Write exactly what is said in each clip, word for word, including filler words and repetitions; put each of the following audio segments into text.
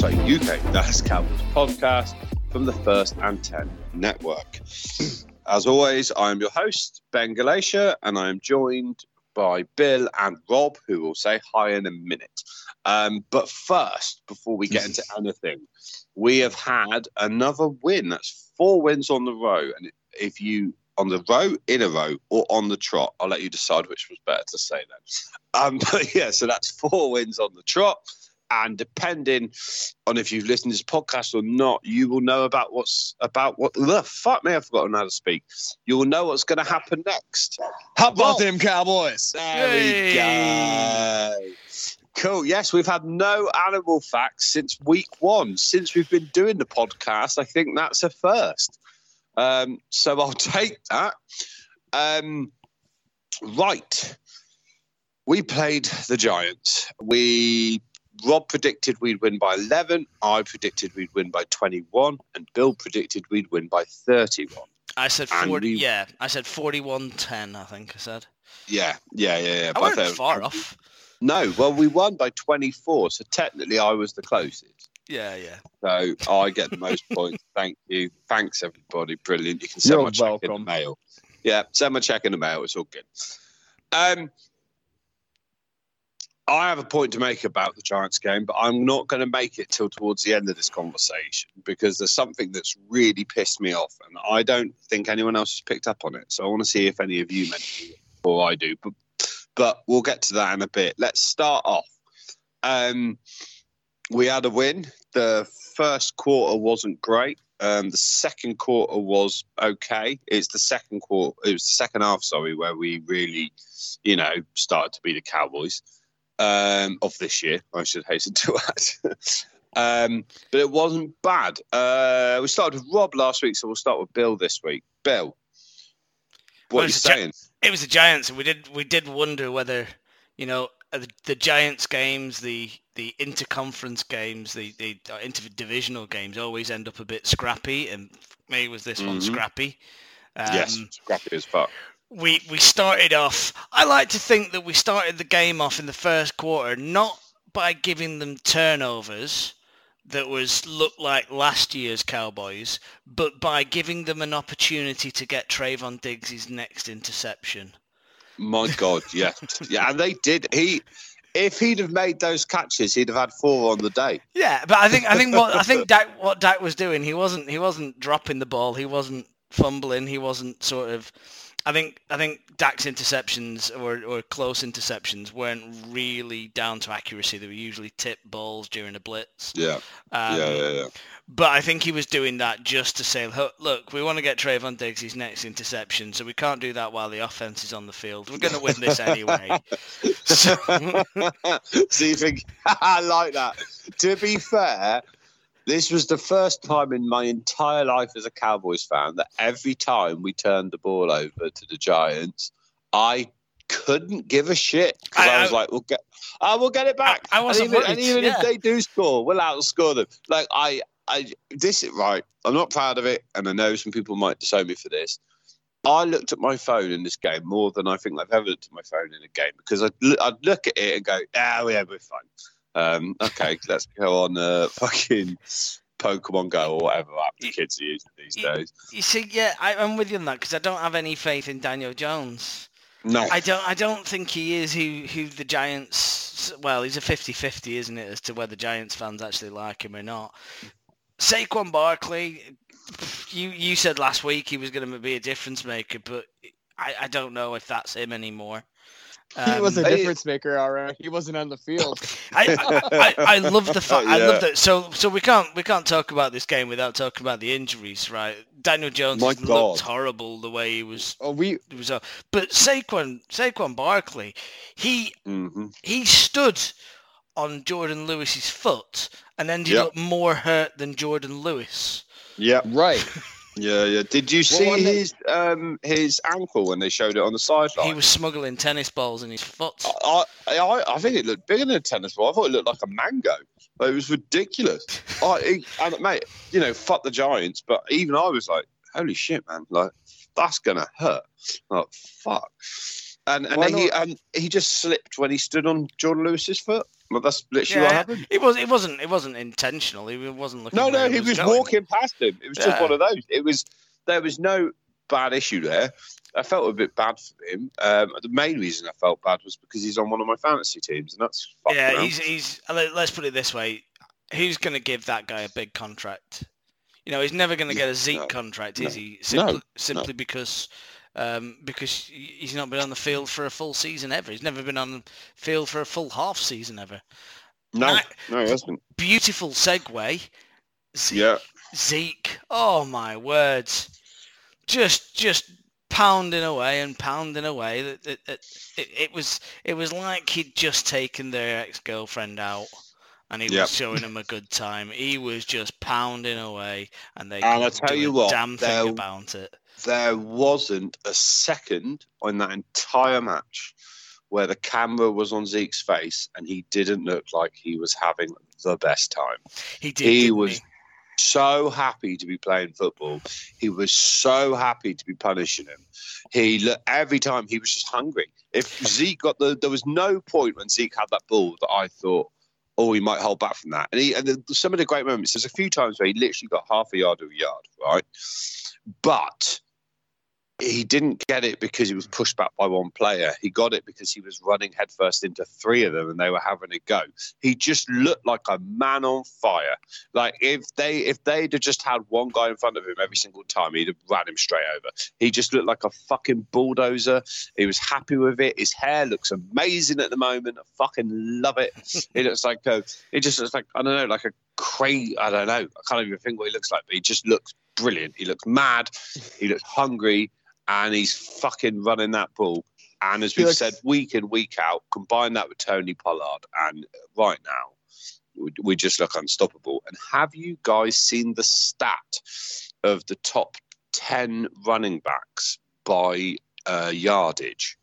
a U K Dallas Cowboys podcast from the First and Ten Network. As always, I am your host, Ben Galatia, and I am joined by Bill and Rob, who will say hi in a minute. Um, but first, before we get into anything, we have had another win. That's four wins on the row. And if you, on the row, in a row, or on the trot, I'll let you decide which was better to say then. Um, but yeah, so that's four wins on the trot. And depending on if you've listened to this podcast or not, you will know about what's about what the fuck me, I've forgotten how to speak. You will know what's going to happen next. How about them Cowboys? There Yay. we go. Cool. Yes, we've had no animal facts since week one. Since we've been doing the podcast, I think that's a first. Um, so I'll take that. Um, right. We played the Giants. We Rob predicted we'd win by eleven. I predicted we'd win by twenty-one, and Bill predicted we'd win by thirty-one. I said forty. We, yeah, I said forty-one ten. I think I said. Yeah, yeah, yeah, yeah. I wasn't far off. No, well, we won by twenty-four, so technically I was the closest. Yeah, yeah. So I get the most points. Thank you. Thanks, everybody. Brilliant. You can send You're my check welcome. in the mail. Yeah, send my check in the mail. It's all good. Um. I have a point to make about the Giants game, but I'm not going to make it till towards the end of this conversation because there's something that's really pissed me off, and I don't think anyone else has picked up on it. So I want to see if any of you mention it before I do, but but we'll get to that in a bit. Let's start off. Um, we had a win. The first quarter wasn't great. Um, the second quarter was okay. It's the second quarter. It was the second half, sorry, where we really, you know, started to be the Cowboys. Um, of this year, I should hasten to add. um, but it wasn't bad. Uh, we started with Rob last week, so we'll start with Bill this week. Bill, what well, are you saying? Gi- it was the Giants, and we did we did wonder whether, you know, the, the Giants games, the the interconference games, the the uh, interdivisional games always end up a bit scrappy, and maybe was this mm-hmm. one scrappy? Um, yes, scrappy as fuck. We we started off, I like to think that we started the game off in the first quarter, not by giving them turnovers that was looked like last year's Cowboys, but by giving them an opportunity to get Trayvon Diggs' next interception. My God, yeah. yeah, and they did. He, if he'd have made those catches, he'd have had four on the day. Yeah, but I think I think what I think Dak, what Dak was doing, he wasn't he wasn't dropping the ball, he wasn't fumbling, he wasn't sort of I think I think Dak's interceptions or, or close interceptions weren't really down to accuracy. They were usually tipped balls during a blitz. Yeah. Um, yeah, yeah, yeah. But I think he was doing that just to say, look, we want to get Trayvon Diggs his next interception, so we can't do that while the offense is on the field. We're going to win this anyway. so, so you think, I like that. To be fair, this was the first time in my entire life as a Cowboys fan that every time we turned the ball over to the Giants, I couldn't give a shit because I, I was like, "We'll get, oh, we'll get it back." I, I wasn't and even, worried, and even yeah. if they do score, we'll outscore them. Like I, I, this is right. I'm not proud of it, and I know some people might disown me for this. I looked at my phone in this game more than I think I've ever looked at my phone in a game because I'd, I'd look at it and go, "Ah, yeah, we're fine." Um, okay, let's go on. Uh, fucking. Pokemon Go or whatever app the kids are using these you, days. You see, yeah, I, I'm with you on that because I don't have any faith in Daniel Jones. No. I don't I don't think he is who, who the Giants... Well, he's a fifty-fifty, isn't it, as to whether Giants fans actually like him or not. Saquon Barkley, you, you said last week he was going to be a difference maker, but I, I don't know if that's him anymore. Um, he was a difference maker, all right. He wasn't on the field. I, I, I, I love the fact. Yeah. I love that. So so we can't we can't talk about this game without talking about the injuries, right? Daniel Jones looked horrible the way he was. Oh, we it was. Uh, but Saquon Saquon Barkley, he mm-hmm. he stood on Jordan Lewis's foot and ended yep. up more hurt than Jordan Lewis. Yeah, right. Yeah, yeah. Did you see well, his they... um his ankle when they showed it on the sideline? He was smuggling tennis balls in his foot. I I, I think it looked bigger than a tennis ball. I thought it looked like a mango. Like, it was ridiculous. I it, and mate, you know, fuck the Giants, but even I was like, holy shit, man! Like that's gonna hurt. Like fuck. And and he and he just slipped when he stood on Jordan Lewis's foot. Well, that's literally yeah, what happened. It was. It wasn't. It wasn't intentional. He wasn't looking. No, no, he was, was going. walking past him. It was yeah. just one of those. It was. There was no bad issue there. I felt a bit bad for him. Um, the main reason I felt bad was because he's on one of my fantasy teams, and that's yeah. Around. He's. He's. Let's put it this way: who's going to give that guy a big contract? You know, he's never going to get a Zeke no, contract, is no, he? Simply, no, simply no. because. Um, because he's not been on the field for a full season ever. He's never been on the field for a full half season ever. No, I, no, he hasn't. Beautiful segue. Zeke, yeah. Zeke. Oh my words! Just, just pounding away and pounding away. It, it, it, it was, it was like he'd just taken their ex-girlfriend out, and he yep. was showing them a good time. He was just pounding away, and they and I tell you what, damn thing about it. There wasn't a second in that entire match where the camera was on Zeke's face and he didn't look like he was having the best time. He did. He was he? so happy to be playing football. He was so happy to be punishing him. He looked, every time he was just hungry. If Zeke got the, there was no point when Zeke had that ball that I thought, oh, he might hold back from that. And, he, and the, some of the great moments, there's a few times where he literally got half a yard to a yard, right? But he didn't get it because he was pushed back by one player. He got it because he was running headfirst into three of them and they were having a go. He just looked like a man on fire. Like if they if they'd have just had one guy in front of him every single time, he'd have ran him straight over. He just looked like a fucking bulldozer. He was happy with it. His hair looks amazing at the moment. I fucking love it. It looks like a, it just looks like, I don't know, like a crazy, I don't know. I can't even think what he looks like, but he just looks brilliant. He looks mad. He looks hungry. And he's fucking running that ball. And as we've looks... said, week in, week out, combine that with Tony Pollard. And right now, we, we just look unstoppable. And have you guys seen the stat of the top ten running backs by uh, yardage?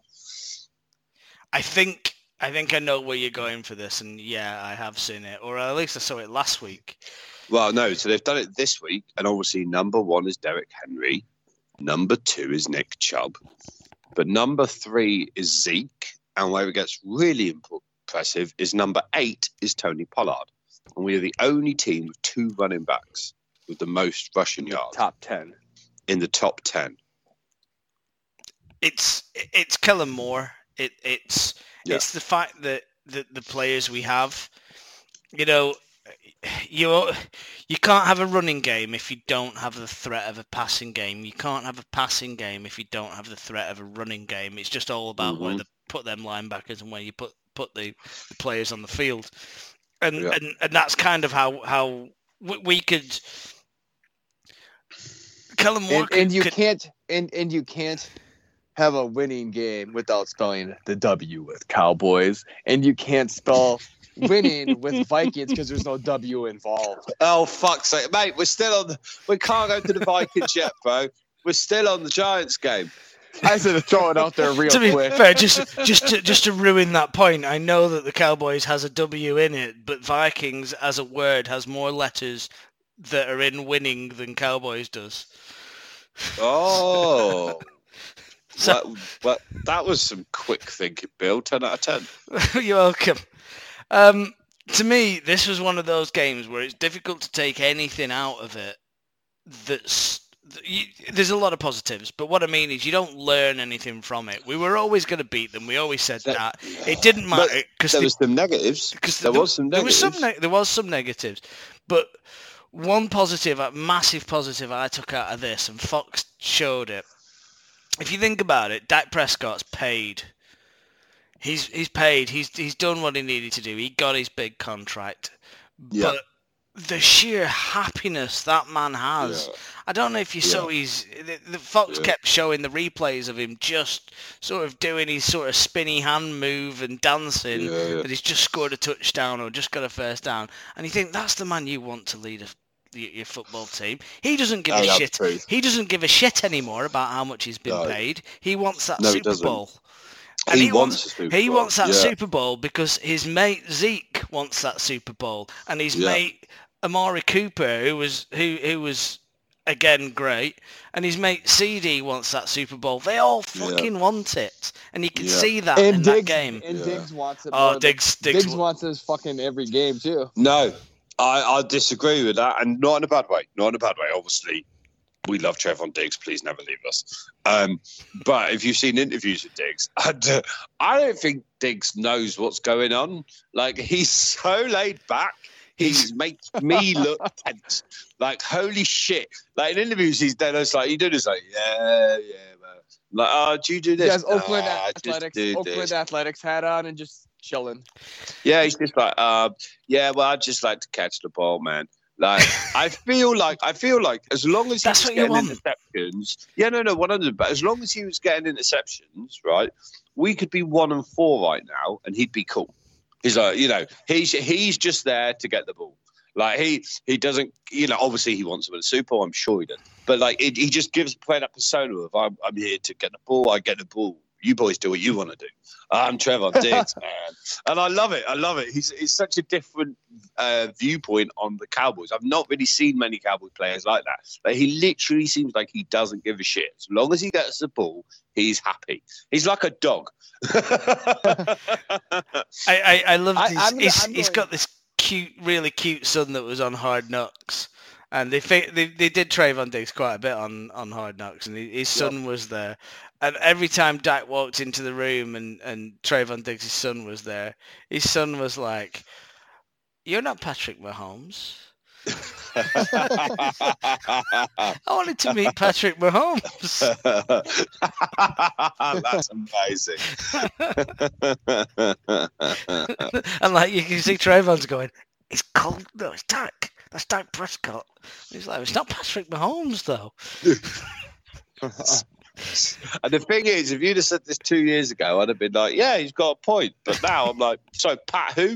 I think I think I know where you're going for this. And yeah, I have seen it. Or at least I saw it last week. Well, no. So they've done it this week. And obviously, number one is Derrick Henry. Number two is Nick Chubb. But number three is Zeke. And where it gets really impressive is number eight is Tony Pollard. And we are the only team with two running backs with the most rushing yards. Top ten. In the top ten. It's it's Kellen Moore. It, it's yeah. it's the fact that the, the players we have, you know, you you can't have a running game if you don't have the threat of a passing game. You can't have a passing game if you don't have the threat of a running game. It's just all about mm-hmm. where to put them linebackers and where you put put the, the players on the field, and, yeah. and and that's kind of how how we could. Kellen Moore and, could, and you could, can't and and you can't have a winning game without spelling the W with Cowboys, and you can't spell winning with Vikings because there's no W involved. Oh, fuck's sake. Mate, we're still on the... We can't go to the Vikings yet, bro. We're still on the Giants game. I said to throw it out there real to be quick. Fair, just, just, to, just to ruin that point, I know that the Cowboys has a W in it, but Vikings as a word has more letters that are in winning than Cowboys does. Oh... So, well, well, that was some quick thinking, Bill. ten out of ten. You're welcome. Um, to me, this was one of those games where it's difficult to take anything out of it. That's you, there's a lot of positives, but what I mean is you don't learn anything from it. We were always going to beat them. We always said that. that. It didn't matter because there the, was some negatives. There the, was some negatives. There was some, ne- there was some negatives, but one positive, a massive positive I took out of this, and Fox showed it. If you think about it, Dak Prescott's paid. He's he's paid. He's he's done what he needed to do. He got his big contract. Yeah. But the sheer happiness that man has. Yeah. I don't know if you yeah. saw his... The, the Fox yeah. kept showing the replays of him just sort of doing his sort of spinny hand move and dancing yeah, yeah. that he's just scored a touchdown or just got a first down. And you think, that's the man you want to lead a your football team. He doesn't give oh, a shit. True. He doesn't give a shit anymore about how much he's been no. paid. He wants that no, Super Bowl. And he, he wants, wants Super he Bowl. wants that yeah. Super Bowl because his mate Zeke wants that Super Bowl, and his yeah. mate Amari Cooper, who was who who was again, great. And his mate C D wants that Super Bowl. They all fucking yeah. want it. And you can yeah. see that and in Diggs, that game. And yeah. Diggs wants it. Oh, Diggs, Diggs, Diggs wants his fucking every game, too. No, I, I disagree with that. And not in a bad way. Not in a bad way, obviously. We love Trevon Diggs. Please never leave us. Um, but if you've seen interviews with Diggs, and, uh, I don't think Diggs knows what's going on. Like, he's so laid back. He makes me look tense. Like, holy shit. Like, in interviews, he's then it's like, you do this, like, yeah, yeah, man. Like, oh, do you do this? He has Oakland nah, Athletics, Oakland this. Athletics hat on and just chilling. Yeah, he's just like, uh, yeah, well, I just like to catch the ball, man. Like, I feel like, I feel like as long as he was getting interceptions, yeah, no, no, one hundred, but as long as he was getting interceptions, right, we could be one and four right now, and he'd be cool. He's like, you know, he's he's just there to get the ball. Like, he he doesn't, you know, obviously he wants to win a Super Bowl, I'm sure he does. But, like, it, he just gives play that persona of, I'm, I'm here to get the ball, I get the ball. You boys do what you want to do. I'm Trevor Diggs, man. And I love it. I love it. He's it's such a different uh, viewpoint on the Cowboys. I've not really seen many Cowboys players like that. Like, he literally seems like he doesn't give a shit. As long as he gets the ball, he's happy. He's like a dog. I, I, I love his, I, I'm, he's, I'm he's going... got this cute, really cute son that was on Hard Knocks. And they they they did Trevon Diggs quite a bit on, on Hard Knocks, and his son yep. was there. And every time Dak walked into the room and, and Trevon Diggs' son was there, his son was like, "You're not Patrick Mahomes." I wanted to meet Patrick Mahomes. That's amazing. And like you can see Trevon's going, "It's cold. No, it's Dak. That's Dak Prescott." He's like, "It's not Patrick Mahomes, though." And the thing is, if you'd have said this two years ago, I'd have been like, yeah, he's got a point. But now I'm like, so Pat who?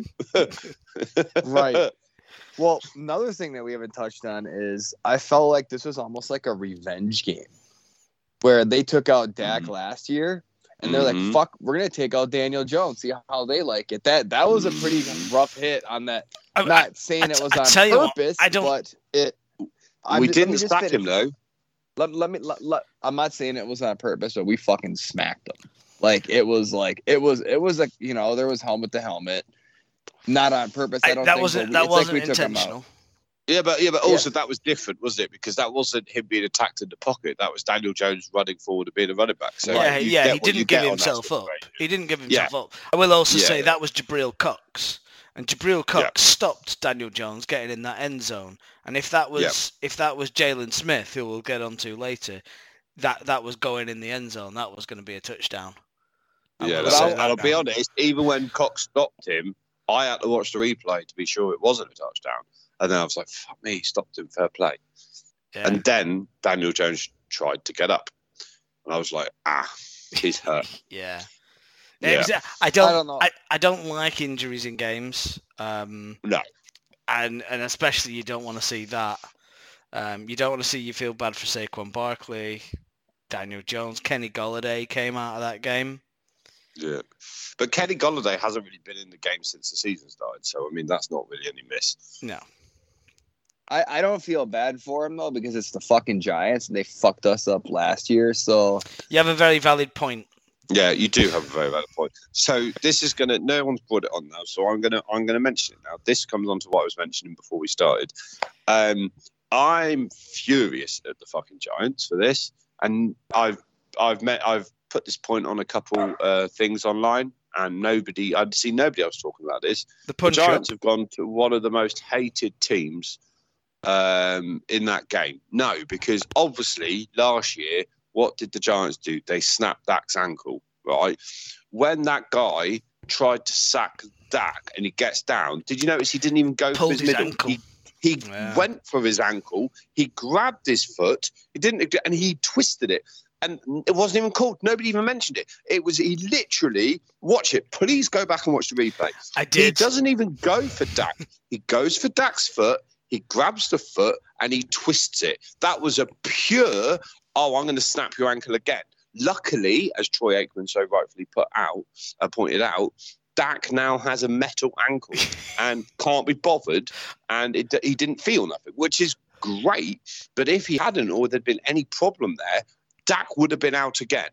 Right. Well, another thing that we haven't touched on is I felt like this was almost like a revenge game where they took out Dak mm-hmm. last year. And they're mm-hmm. like, fuck, we're going to take out Daniel Jones, see how they like it. That that was a pretty rough hit on that. I'm not I, saying I, it was I, on I purpose, what, I don't, but it. I'm we just, didn't sack him, though. Let, let me. Let, let, I'm not saying it was on purpose, but we fucking smacked them. Like it was like it was. It was like you know there was helmet to helmet, not on purpose. I don't I, that think wasn't we, that wasn't like we intentional. Yeah, but yeah, but also yeah. that was different, wasn't it? Because that wasn't him being attacked in the pocket. That was Daniel Jones running forward and being a running back. So yeah, yeah, he didn't give himself up. He didn't give himself yeah. up. I will also yeah, say yeah. that was Jabril Cox, and Jabril Cox yeah. stopped Daniel Jones getting in that end zone. And if that was yeah. if that was Jalen Smith, who we'll get onto later, that that was going in the end zone. That was going to be a touchdown. I yeah, that's and I'll be honest. Even when Cox stopped him, I had to watch the replay to be sure it wasn't a touchdown. And then I was like, fuck me, he stopped him, fair play. Yeah. And then Daniel Jones tried to get up. And I was like, ah, he's hurt. yeah. yeah. Was, I don't, I don't know. I, I don't like injuries in games. Um, no. And and especially you don't want to see that. Um, you don't want to see you feel bad for Saquon Barkley, Daniel Jones, Kenny Golladay came out of that game. Yeah. But Kenny Golladay hasn't really been in the game since the season started. So, I mean, that's not really any miss. No. I, I don't feel bad for him, though, because it's the fucking Giants, and they fucked us up last year, so... You have a very valid point. Yeah, you do have a very valid point. So this is going to... No one's brought it on now, so I'm going to I'm gonna mention it now. This comes on to what I was mentioning before we started. Um, I'm furious at the fucking Giants for this, and I've I've met... I've put this point on a couple uh, things online, and nobody... I'd seen nobody else talking about this. The, the Giants have gone to one of the most hated teams um in that game. No, because obviously last year, what did the Giants do? They snapped Dak's ankle, right? When that guy tried to sack Dak and he gets down, did you notice he didn't even go Pulled for his, his middle? Ankle. He, he yeah. went for his ankle, he grabbed his foot, he didn't, and he twisted it. And it wasn't even called. Nobody even mentioned it. It was, he literally, watch it. Please go back and watch the replay. I did. He doesn't even go for Dak. He goes for Dak's foot. He grabs the foot and he twists it. That was a pure, oh, I'm going to snap your ankle again. Luckily, as Troy Aikman so rightfully put out, uh, pointed out, Dak now has a metal ankle and can't be bothered, and it, he didn't feel nothing, which is great. But if he hadn't, or there'd been any problem there, Dak would have been out again.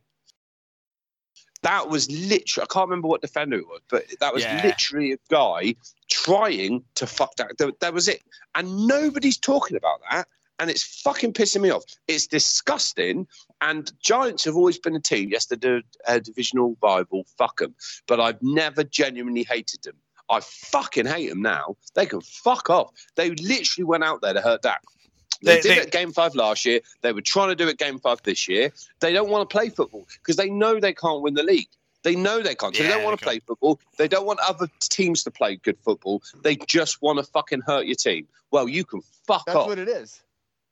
That was literally, I can't remember what defender it was, but that was Yeah. literally a guy trying to fuck Dak. That, that was it. And nobody's talking about that. And it's fucking pissing me off. It's disgusting. And Giants have always been a team. Yes, they're a divisional rival. Fuck them. But I've never genuinely hated them. I fucking hate them now. They can fuck off. They literally went out there to hurt Dak. They, they did they, it at Game five last year. They were trying to do it Game five this year. They don't want to play football because they know they can't win the league. They know they can't. So yeah, they don't want to play football. They don't want other teams to play good football. They just want to fucking hurt your team. Well, you can fuck That's off. That's what it is.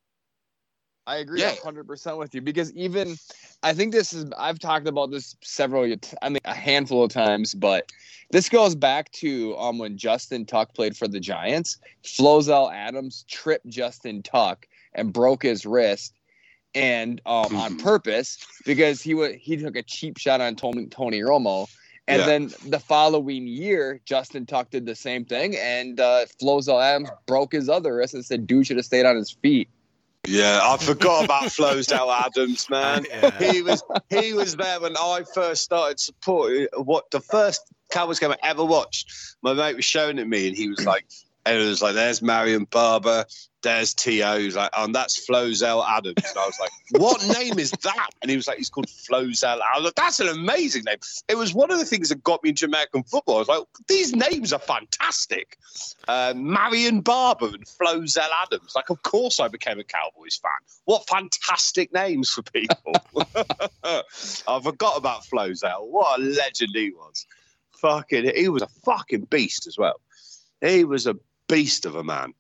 I agree yeah. one hundred percent with you because even I think this is I've talked about this several I mean a handful of times, but this goes back to um when Justin Tuck played for the Giants. Flozell Adams tripped Justin Tuck and broke his wrist, and um on purpose because he would he took a cheap shot on Tony, Tony Romo. And yeah. then the following year, Justin Tuck did the same thing, and uh, Flozell Adams broke his other wrist and said, "Dude should have stayed on his feet." Yeah, I forgot about Flozell Adams, man. Yeah. He was he was there when I first started supporting what the first Cowboys game I ever watched. My mate was showing it me, and he was like, and it was like, "There's Marion Barber, there's T O." He was like, "Oh, and that's Flozell Adams." And I was like, "What name is that?" And he was like, "He's called Flozell." I was like, "That's an amazing name." It was one of the things that got me into American football. I was like, "These names are fantastic." Uh, Marion Barber and Flozell Adams. Like, of course I became a Cowboys fan. What fantastic names for people. I forgot about Flozell. What a legend he was. Fucking, he was a fucking beast as well. He was a beast of a man.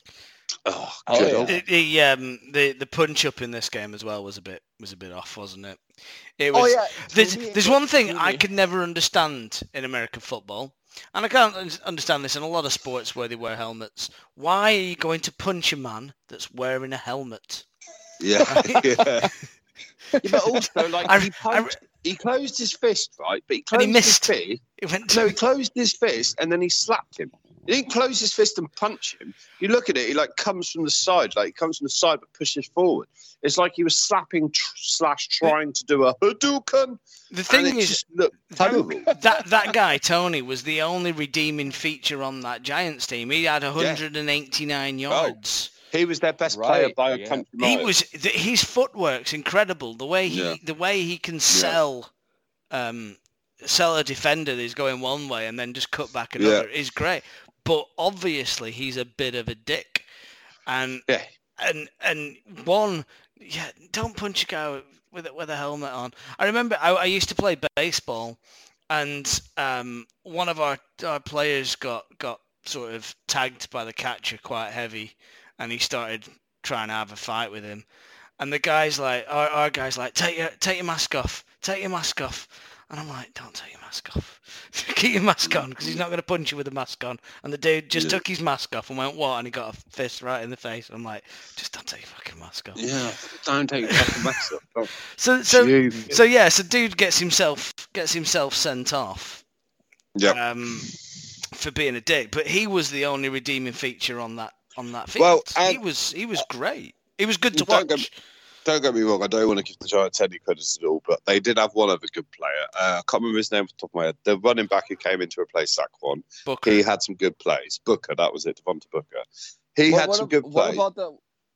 Oh, oh yeah. the, the um the the punch up in this game as well was a bit was a bit off, wasn't it? It was. Oh, yeah. There's there's one thing I could never understand in American football, and I can't understand this in a lot of sports where they wear helmets. Why are you going to punch a man that's wearing a helmet? Yeah, yeah. Yeah, but also, like, I, he, punched, I, he closed his fist, right? But he and closed he missed. his fist. He went to... No, he closed his fist and then he slapped him. He didn't close his fist and punch him. You look at it, he like comes from the side, like he comes from the side but pushes forward. It's like he was slapping tr- slash trying to do a Hadouken. The thing and it is, just looked that that guy Tony was the only redeeming feature on that Giants team. He had one hundred eighty-nine yeah. yards. Oh. He was their best right, player by a yeah. country mile. He was his footwork's incredible. The way he yeah. the way he can sell yeah. um, sell a defender that's going one way and then just cut back another yeah. is great. But obviously he's a bit of a dick, and yeah. and and one yeah don't punch a guy with with a helmet on. I remember I, I used to play baseball, and um, one of our, our players got got sort of tagged by the catcher quite heavy. And he started trying to have a fight with him, and the guy's like, our, our guy's like, take your take your mask off, take your mask off, and I'm like, don't take your mask off, keep your mask on, because he's not going to punch you with a mask on. And the dude just yeah. took his mask off and went, what? And he got a fist right in the face. I'm like, just don't take your fucking mask off. Yeah, don't take your fucking mask off. Oh. So so Jeez. so yeah, so dude gets himself gets himself sent off. Yeah. Um, for being a dick, but he was the only redeeming feature on that. On that field, well, he was he was great. He was good to don't watch. Get, don't get me wrong. I don't want to give the Giants any credit at all, but they did have one other good player. Uh, I can't remember his name off the top of my head. The running back who came in to replace Saquon. Booker. He had some good plays. Booker, that was it. Devonta Booker. He what, had what some ab- good plays. What about the?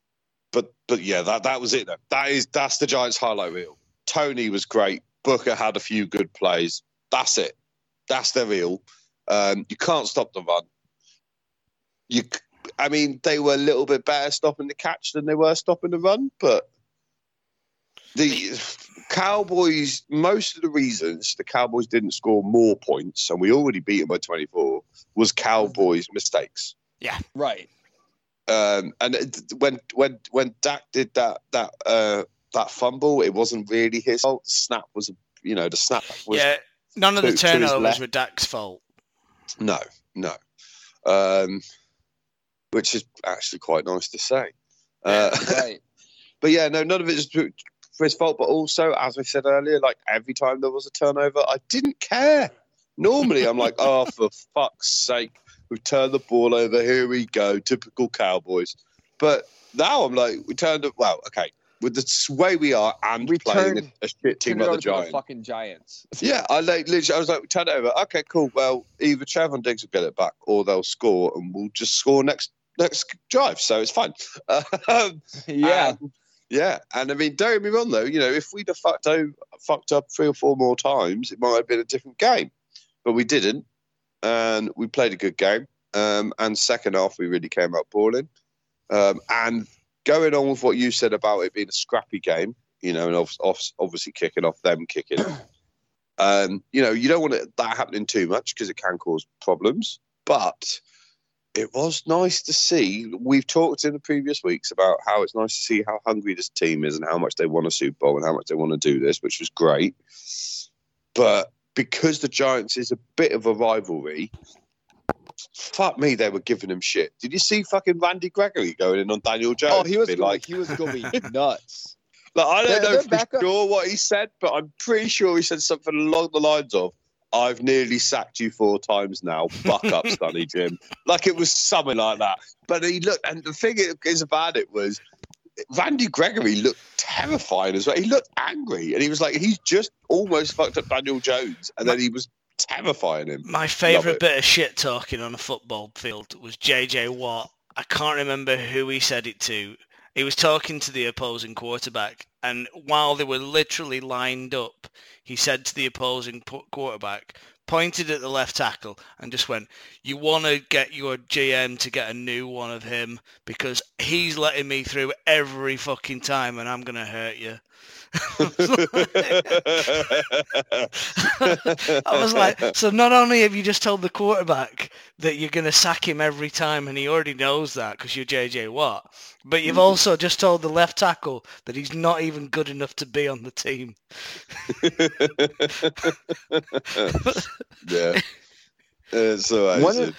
But but yeah, that that was it. Though. That is that's the Giants' highlight reel. Tony was great. Booker had a few good plays. That's it. That's their reel. Um, you can't stop the run. You. I mean, they were a little bit better stopping the catch than they were stopping the run, but the Cowboys, most of the reasons the Cowboys didn't score more points, and we already beat them by twenty-four, was Cowboys' mistakes. Yeah, right. Um, and when when when Dak did that that uh, that fumble, it wasn't really his fault. The snap was, you know, the snap was. Yeah, none of the turnovers were Dak's fault. No, no. Um, which is actually quite nice to say. Uh, right. But yeah, no, none of it is for his fault. But also, as I said earlier, like every time there was a turnover, I didn't care. Normally, I'm like, oh, for fuck's sake, we've turned the ball over. Here we go. Typical Cowboys. But now I'm like, we turned up. Well, okay, with the way we are and We playing turned- a, a shit team Turn it like over the to Giants. fucking Giants. Yeah, I like literally. I was like, we turn it over. Okay, cool. Well, either Trevor Diggs will get it back, or they'll score, and we'll just score next next drive. So it's fine. Um, Yeah. and, yeah, and I mean, don't get me wrong though. You know, if we'd have fucked, o- fucked up three or four more times, it might have been a different game, but we didn't, and we played a good game. Um, and second half, we really came out balling. Um, and going on with what you said about it being a scrappy game, you know, and off, off, obviously kicking off them kicking. um, you know, you don't want it, that happening too much because it can cause problems. But it was nice to see. We've talked in the previous weeks about how it's nice to see how hungry this team is and how much they want a Super Bowl and how much they want to do this, which was great. But because the Giants is a bit of a rivalry, fuck me, they were giving him shit. Did you see fucking Randy Gregory going in on Daniel Jones? Oh, he was Being going, like, he was going to be nuts. like, I don't Their- know their for backup- sure what he said, but I'm pretty sure he said something along the lines of, I've nearly sacked you four times now. Buck up, Sonny Jim. Like it was something like that. But he looked, and the thing is about it was, Randy Gregory looked terrifying as well. He looked angry, and he was like, he's just almost fucked up Daniel Jones, and then he was terrifying him. My Love favourite it. bit of shit talking on a football field was J J Watt. I can't remember who he said it to. He was talking to the opposing quarterback, and while they were literally lined up, he said to the opposing pu- quarterback, pointed at the left tackle, and just went, "You want to get your G M to get a new one of him because he's letting me through every fucking time, and I'm gonna hurt you." I was like, so not only have you just told the quarterback that you're going to sack him every time, and he already knows that because you're J J Watt, but you've also just told the left tackle that he's not even good enough to be on the team. Yeah. It's so One amazing. of-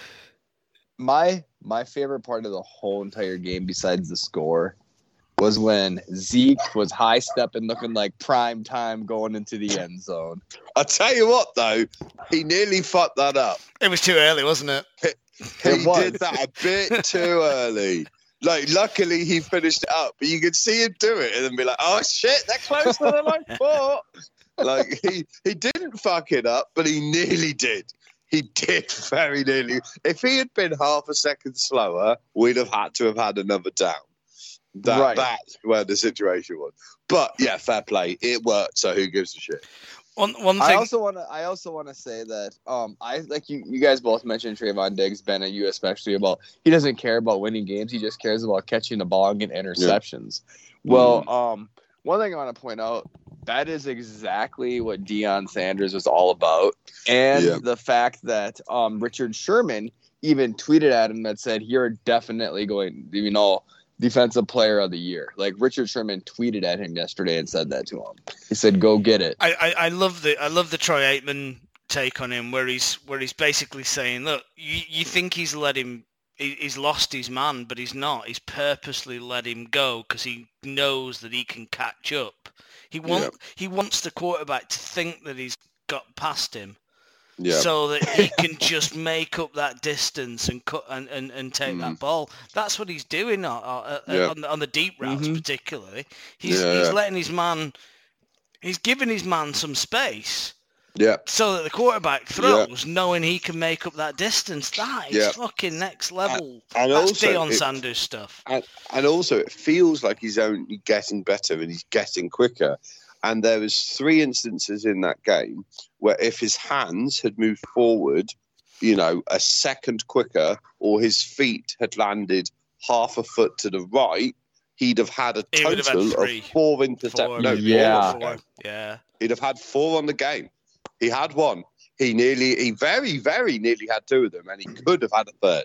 My my favorite part of the whole entire game, besides the score, was when Zeke was high stepping, looking like prime time, going into the end zone. I tell you what, though, he nearly fucked that up. It was too early, wasn't it? He It was. did that a bit too early. Like, luckily he finished it up, but you could see him do it and then be like, "Oh shit, they're closer than I thought." Like he he didn't fuck it up, but he nearly did. He did very nearly. If he had been half a second slower, we'd have had to have had another down. That Right. That's where the situation was. But yeah, fair play. It worked. So who gives a shit? One one I thing. also want to. I also want to say that um, I like you. You guys both mentioned Trayvon Diggs, Bennett, you especially about he doesn't care about winning games. He just cares about catching the ball and getting interceptions. Well, um, one thing I want to point out that is exactly what Deion Sanders was all about, and Yeah. the fact that um, Richard Sherman even tweeted at him that said, "You're definitely going, you know." Defensive player of the year. Like Richard Sherman tweeted at him yesterday and said that to him. He said, "Go get it." I, I, I love the I love the Troy Aikman take on him, where he's where he's basically saying, look, you, you think he's let him, he, he's lost his man, but he's not. He's purposely let him go because he knows that he can catch up. He want Yeah. he wants the quarterback to think that he's got past him, Yeah. so that he can just make up that distance and cut and, and, and take Mm. that ball. That's what he's doing uh, uh, uh, Yeah. on, the, on the deep routes, Mhm. particularly. He's Yeah, he's yeah. letting his man. He's giving his man some space yeah. so that the quarterback throws, knowing he can make up that distance. That is Yeah. fucking next level. And That's also, Deion it- Sanders stuff. And also, it feels like he's only getting better and he's getting quicker. And there was three instances in that game where if his hands had moved forward, you know, a second quicker, or his feet had landed half a foot to the right, he'd have had a He would have had total three. of four interceptions. Four, No, maybe. Yeah. four. Four. Yeah. He'd have had four on the game. He had one. He nearly, he very, very nearly had two of them, and he could have had a third.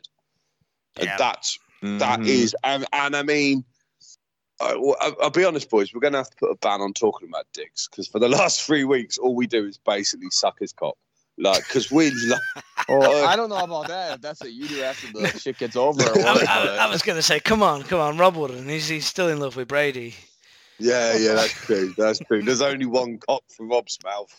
And Yeah. that's That Mhm. is, and, and I mean, I, I'll, I'll be honest, boys, we're going to have to put a ban on talking about Diggs because for the last three weeks, all we do is basically suck his cock. Like, because we, lo- Well, I don't know about that. If that's what you do after the shit gets over. Or I, what, I, but- I was going to say, come on, come on, Rob Wooden. He's, he's still in love with Brady. yeah, yeah, that's true. That's true. There's only one cock from Rob's mouth.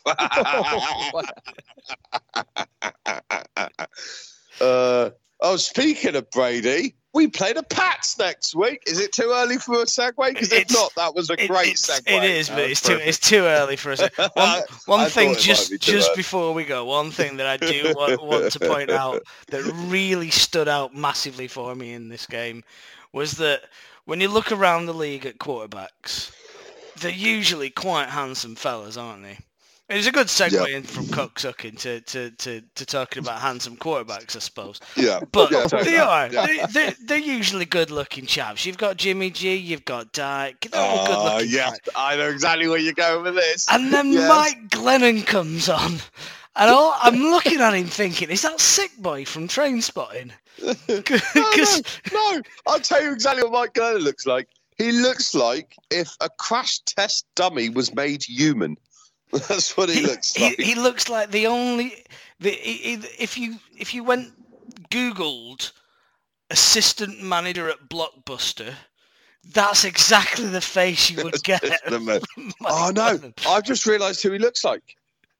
uh, oh, speaking of Brady, we play the Pats next week. Is it too early for a segue? Because if not, that was a it, great it's, segue. It is, that but it's too it's too early for us. One, one thing, just be just early. Before we go, one thing that I do want, want to point out that really stood out massively for me in this game was that when you look around the league at quarterbacks, they're usually quite handsome fellas, aren't they? It was a good segue yep. in from cocksucking to, to, to, to talking about handsome quarterbacks, I suppose. Yeah, but yeah, they are. Yeah. They, they're, they're usually good-looking chaps. You've got Jimmy G, you've got Dyke. They're all good-looking. Oh, yeah, chaps. I know exactly where you're going with this. And then yes. Mike Glennon comes on, and all, I'm looking at him thinking, is that Sick Boy from Trainspotting? no, no, no, I'll tell you exactly what Mike Glennon looks like. He looks like if a crash test dummy was made human. That's what he, he looks like. He, he looks like the only. The, he, if you if you went Googled assistant manager at Blockbuster, that's exactly the face you would get. Oh no! I've just realised who he looks like.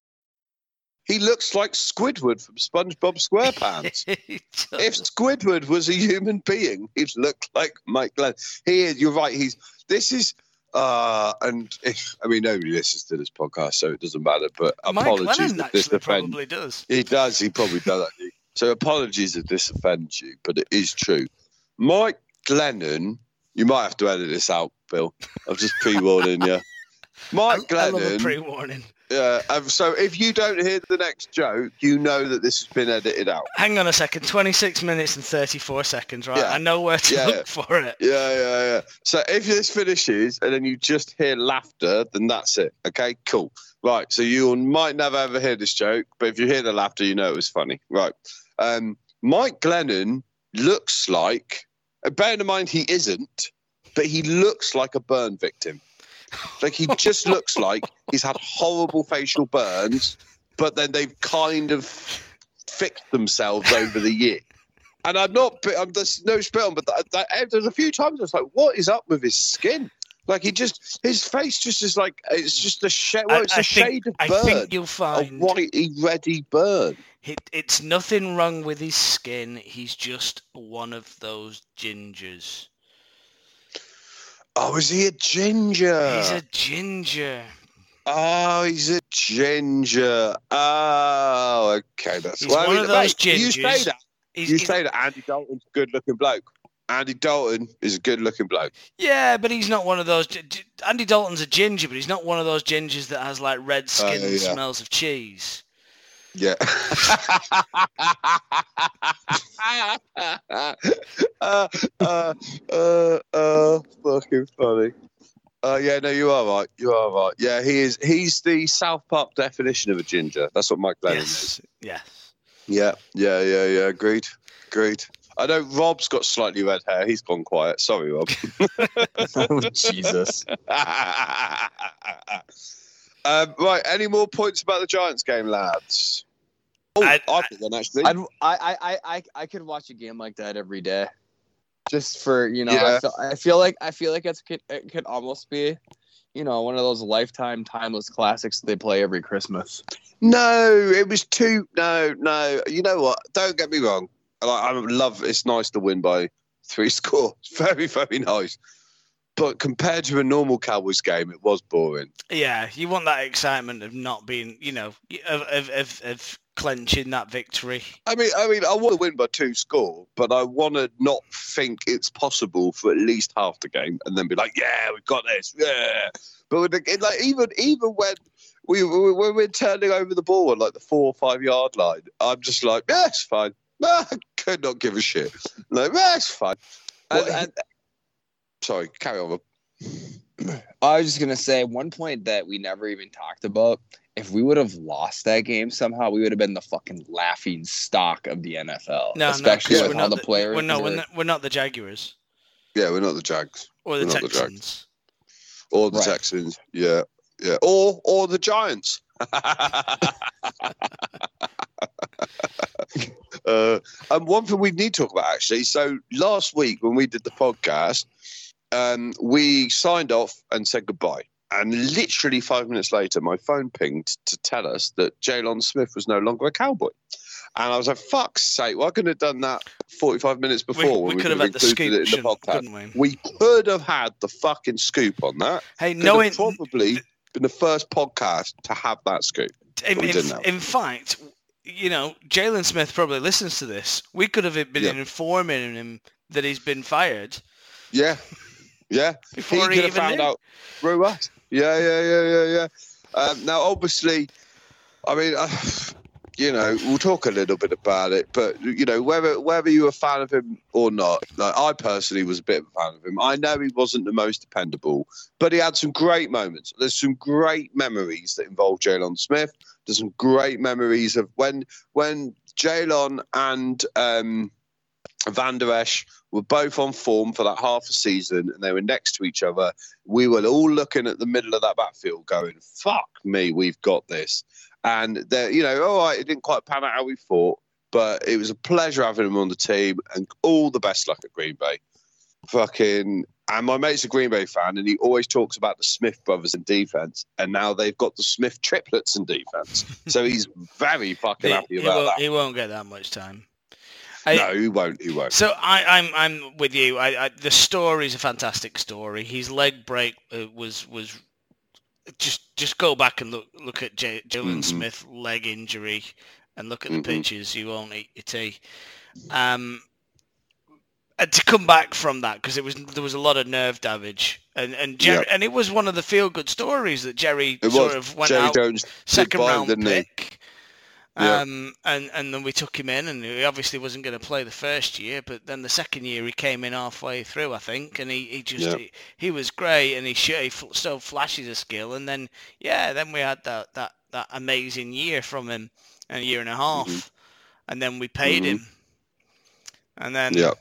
He looks like Squidward from SpongeBob SquarePants. If Squidward was a human being, he'd look like Mike Glenn. He is. You're right. He's. This is. Uh, and if, I mean, nobody listens to this podcast, so it doesn't matter. But Mike apologies Glennon if this actually offends. Probably does. He does. He probably does. Actually. So apologies if this offends you, but it is true. Mike Glennon. You might have to edit this out, Bill. I'm just pre-warning you. Mike I, Glennon. I love a pre-warning. Yeah. Um, so if you don't hear the next joke, you know that this has been edited out. Hang on a second. twenty-six minutes and thirty-four seconds, right? Yeah. I know where to yeah. look for it. Yeah, yeah, yeah. So if this finishes and then you just hear laughter, then that's it. Okay, cool. Right. So you might never ever hear this joke, but if you hear the laughter, you know it was funny. Right. Um, Mike Glennon looks like, bear in mind he isn't, but he looks like a burn victim. Like he just looks like he's had horrible facial burns, but then they've kind of fixed themselves over the year. And I'm not, I'm there's no spit on, but that, that, there's a few times I was like, what is up with his skin? Like he just, his face just is like, it's just a shade, well, it's I, I a shade think, of burn. I think you'll find a whitey, ready burn. It, it's nothing wrong with his skin. He's just one of those gingers. Oh, is he a ginger? He's a ginger. Oh, he's a ginger. Oh, okay. That's he's well, one I mean, of those gingers. You say that. He's, you he's, say that Andy Dalton's a good-looking bloke. Andy Dalton is a good-looking bloke. Yeah, but he's not one of those. Andy Dalton's a ginger, but he's not one of those gingers that has like red skin uh, yeah. and smells of cheese. Yeah. uh, uh, uh, uh, fucking funny. Uh, yeah, no, you are right. You are right. Yeah, he is. He's the South Park definition of a ginger. That's what Mike Glennon yes. is. Yes. Yeah, yeah, yeah, yeah. Agreed. Agreed. I know Rob's got slightly red hair. He's gone quiet. Sorry, Rob. Oh, Jesus. Um, right, any more points about the Giants game, lads? Oh, I, I've got one, actually. I'd, I, I, I, I could watch a game like that every day, just for you know. Yeah. I, feel, I feel like I feel like it's it could almost be, you know, one of those lifetime timeless classics they play every Christmas. No, it was too. No, no. You know what? Don't get me wrong. Like, I love. It's nice to win by three score. It's very, very nice. But compared to a normal Cowboys game, it was boring. Yeah, you want that excitement of not being, you know, of of of, of clenching that victory. I mean, I mean, I want to win by two score, but I want to not think it's possible for at least half the game, and then be like, "Yeah, we've got this." Yeah, but with the, like even even when we when we're turning over the ball at like the four or five yard line, I'm just like, "Yeah, it's fine." I could not give a shit. Like, yeah, it's fine. And, and, sorry, carry on. I was just gonna say one point that we never even talked about. If we would have lost that game somehow, we would have been the fucking laughing stock of the N F L. No, especially no, with all the, the players. We're, no, we're not, we're not the Jaguars. Yeah, we're not the Jags. Or the we're Texans. The Jags. Or the right. Texans. Yeah, yeah. Or or the Giants. uh, and one thing we need to talk about, actually. So last week when we did the podcast, um, we signed off and said goodbye. And literally five minutes later, my phone pinged to tell us that Jalen Smith was no longer a Cowboy. And I was like, fuck's sake, why couldn't have done that forty-five minutes before? We, when we we could have had the scoop, it in the podcast. couldn't we? We could have had the fucking scoop on that. Hey, could knowing have probably been the first podcast to have that scoop. In, we in, didn't have. in fact, you know, Jalen Smith probably listens to this. We could have been Yeah. informing him that he's been fired. Yeah, yeah. Before he he could have even found knew. out through us. Yeah, yeah, yeah, yeah, yeah. Um, now, obviously, I mean, uh, you know, we'll talk a little bit about it, but you know, whether whether you're a fan of him or not, like I personally was a bit of a fan of him. I know he wasn't the most dependable, but he had some great moments. There's some great memories that involve Jalen Smith. There's some great memories of when when Jalen and um, Van Der Esch were both on form for that half a season, and they were next to each other. We were all looking at the middle of that backfield, going, "Fuck me, we've got this." And they, you know, all right, it didn't quite pan out how we thought, but it was a pleasure having him on the team, and all the best luck at Green Bay. Fucking, and my mate's a Green Bay fan, and he always talks about the Smith brothers in defense, and now they've got the Smith triplets in defense. So he's very fucking He, happy he about won't, that. he won't get that much time. I, no, he won't. He won't. So I, I'm I'm with you. I, I, the story's a fantastic story. His leg break uh, was was just just go back and look look at J- Jalen Mm-hmm. Smith leg injury and look at Mhm. the pictures. You won't eat your tea. Um, and to come back from that, because it was there was a lot of nerve damage, and and Jerry, Yep. and it was one of the feel good stories that Jerry It sort was. of went Jerry out Jones did second fine, round didn't he? pick. Yeah. Um, and, and then we took him in, and he obviously wasn't going to play the first year, but then the second year he came in halfway through, I think, and he, he just, Yeah. he, he was great, and he, sh- he f- so flashes a skill, and then, yeah, then we had that, that, that amazing year from him, and a year and a half, Mhm. and then we paid Mhm. him, and then, Yeah.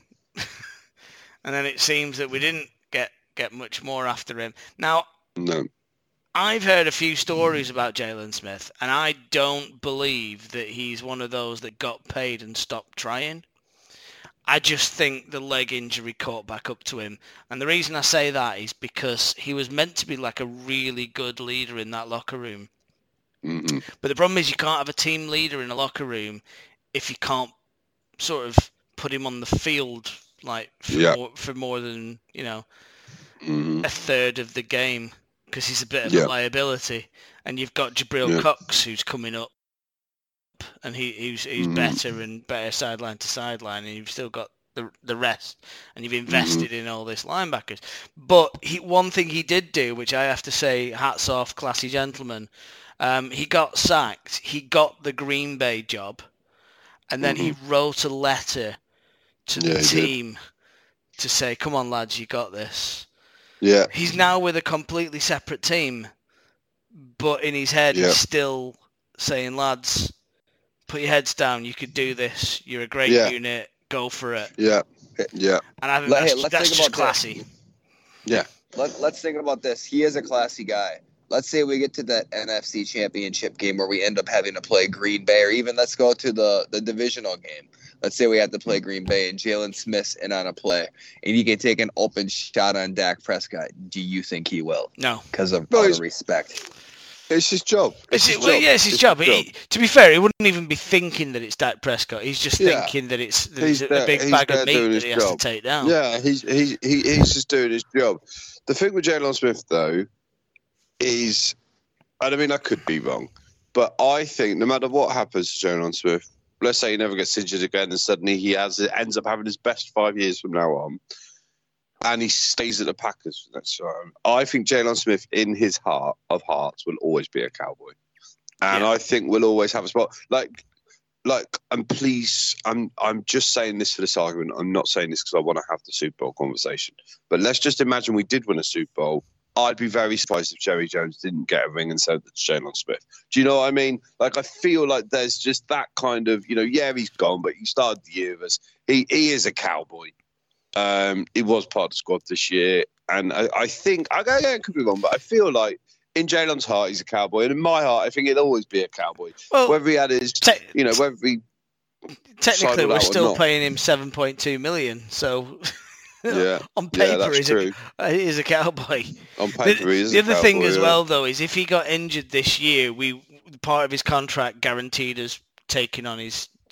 and then it seems that we didn't get, get much more after him. Now, No. I've heard a few stories about Jalen Smith, and I don't believe that he's one of those that got paid and stopped trying. I just think the leg injury caught back up to him. And the reason I say that is because he was meant to be like a really good leader in that locker room. Mm-hmm. But the problem is you can't have a team leader in a locker room if you can't sort of put him on the field like for, Yeah. more, for more than, you know, Mm-hmm. a third of the game. Because he's a bit of Yeah. a liability, and you've got Jabril Yeah. Cox who's coming up, and he, he's he's Mhm. better and better sideline to sideline, and you've still got the the rest, and you've invested Mm-hmm. in all this linebackers. But he one thing he did do, which I have to say, hats off, classy gentleman. Um, he got sacked. He got the Green Bay job, and then he wrote a letter to Mm-hmm. Yeah, the he did. team to say, "Come on, lads, you got this." Yeah. He's now with a completely separate team, but in his head Yeah. he's still saying, lads, put your heads down, you could do this, you're a great Yeah. unit, go for it. Yeah. Yeah. And I think Let- that's, hey, let's that's think just about this. classy. Yeah. Let, let's think about this. He is a classy guy. Let's say we get to that N F C championship game where we end up having to play Green Bay, or even let's go to the, the divisional game. Let's say we have to play Green Bay and Jalen Smith's in on a play, and he can take an open shot on Dak Prescott. Do you think he will? No. Because of No, out he's- of respect. It's his job. It's, his it, well, job. yeah, it's his It's job. his He, to be fair, he wouldn't even be thinking that it's Dak Prescott. He's just Yeah. thinking that it's that He's it's a, there- a big he's bag there of meat doing that his he has job. to take down. Yeah, he's he's he, he's just doing his job. The thing with Jalen Smith though is, and I mean I could be wrong, but I think no matter what happens to Jalen Smith, let's say he never gets injured again, and suddenly he has ends up having his best five years from now on, and he stays at the Packers for the next time. I think Jalen Smith, in his heart of hearts, will always be a Cowboy, and Yeah. I think we'll always have a spot. Like, like, and please, I'm I'm just saying this for this argument. I'm not saying this because I want to have the Super Bowl conversation. But let's just imagine we did win a Super Bowl. I'd be very surprised if Jerry Jones didn't get a ring and sent it to Jalen Smith. Do you know what I mean? Like, I feel like there's just that kind of, you know, yeah, he's gone, but he started the year with us. He he is a Cowboy. Um, he was part of the squad this year, and I, I think I yeah, I could be wrong, but I feel like in Jalen's heart he's a Cowboy, and in my heart I think he'll always be a Cowboy. Well, Whether he had his, te- you know, whether he technically sidled we're out or still not. paying him seven point two million. So yeah, on yeah, paper, that's he's, true. a, he is a Cowboy. On The, paper, he is the a other thing Cowboy, as yeah. well, though, is if he got injured this year, we part of his contract guaranteed us taking on his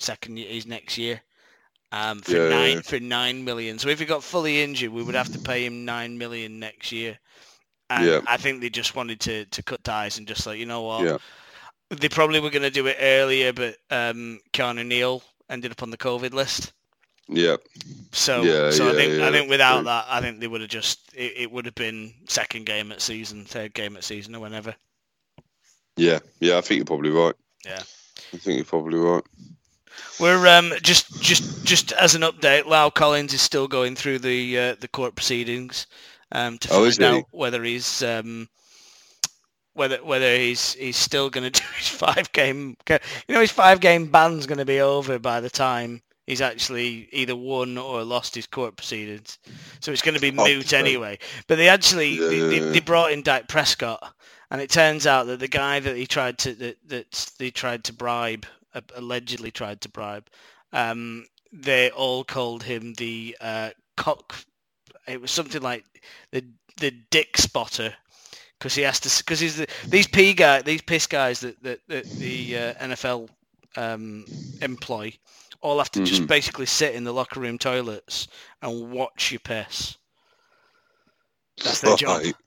second year, his next year. Um, for Yeah, nine yeah. for nine million. So if he got fully injured, we would have to pay him nine million next year. And Yeah. I think they just wanted to, to cut ties and just like, you know what? Yeah. They probably were going to do it earlier, but um, Keanu Neal ended up on the COVID list. Yeah. So Yeah, so I yeah, think yeah, I think that's without true. that, I think they would have just it, it would have been second game at season, third game at season, or whenever. Yeah. Yeah. I think you're probably right. Yeah. I think you're probably right. We're um just just just as an update, Lau Collins is still going through the uh, the court proceedings um to Oh, is find he? out whether he's um whether whether he's he's still going to do his five game you know his five game ban's going to be over by the time he's actually either won or lost his court proceedings, so it's going to be Oh, moot okay. anyway. But they actually Yeah, they, yeah, they, yeah. they brought in Dak Prescott, and it turns out that the guy that he tried to that, that they tried to bribe uh, allegedly tried to bribe um they all called him the uh cock it was something like the the dick spotter, because he has to, because he's the, these p guy, these piss guys that that, that the uh, N F L um, employ, all have to just Mhm. basically sit in the locker room toilets and watch you piss. That's their job. Right.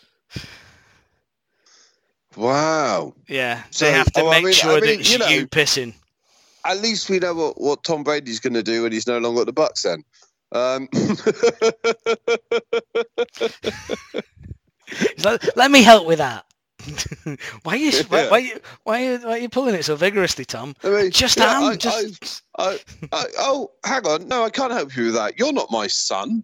Wow. Yeah, So, they have to oh, I make mean- sure I that mean, it's you know- you pissing. At least we know what, what Tom Brady's going to do when he's no longer at the Bucks. Then. Um, He's like, let me help with that. why are you why, Yeah. why, are you why, are you, why are you pulling it so vigorously, Tom? I mean, Just yeah, am. I- just I, I, oh, hang on. No, I can't help you with that. You're not my son.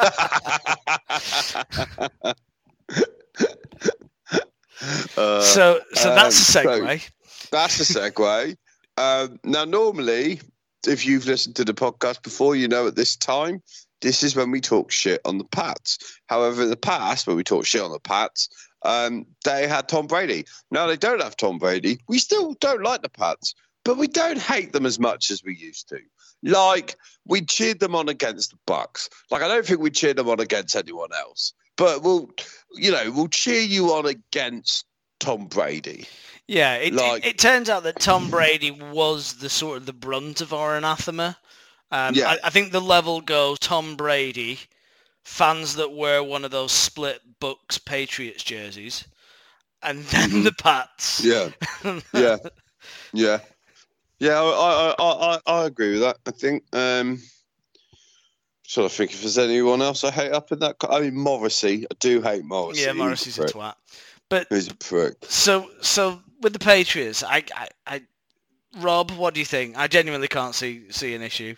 Uh, so so that's a um, so- segue. That's a segue. um, now, normally, if you've listened to the podcast before, you know at this time, this is when we talk shit on the Pats. However, in the past, when we talk shit on the Pats, um, they had Tom Brady. Now they don't have Tom Brady. We still don't like the Pats, but we don't hate them as much as we used to. Like, we cheered them on against the Bucks. Like, I don't think we cheered them on against anyone else. But we'll, you know, we'll cheer you on against Tom Brady. Yeah, it, Like- it, it turns out that Tom Brady was the sort of the brunt of our anathema. Um, Yeah. I, I think the level goes Tom Brady, fans that wear one of those split Bucks Patriots jerseys, and then Mhm. the Pats. Yeah. Yeah, yeah, yeah. I, I, I, I I agree with that. I think. Um, trying to think if there's anyone else I hate up in that. co- I mean, Morrissey. I do hate Morrissey. Yeah, He's Morrissey's a prick. twat. But He's a prick. so so with the Patriots, I, I, I Rob, what do you think? I genuinely can't see see an issue.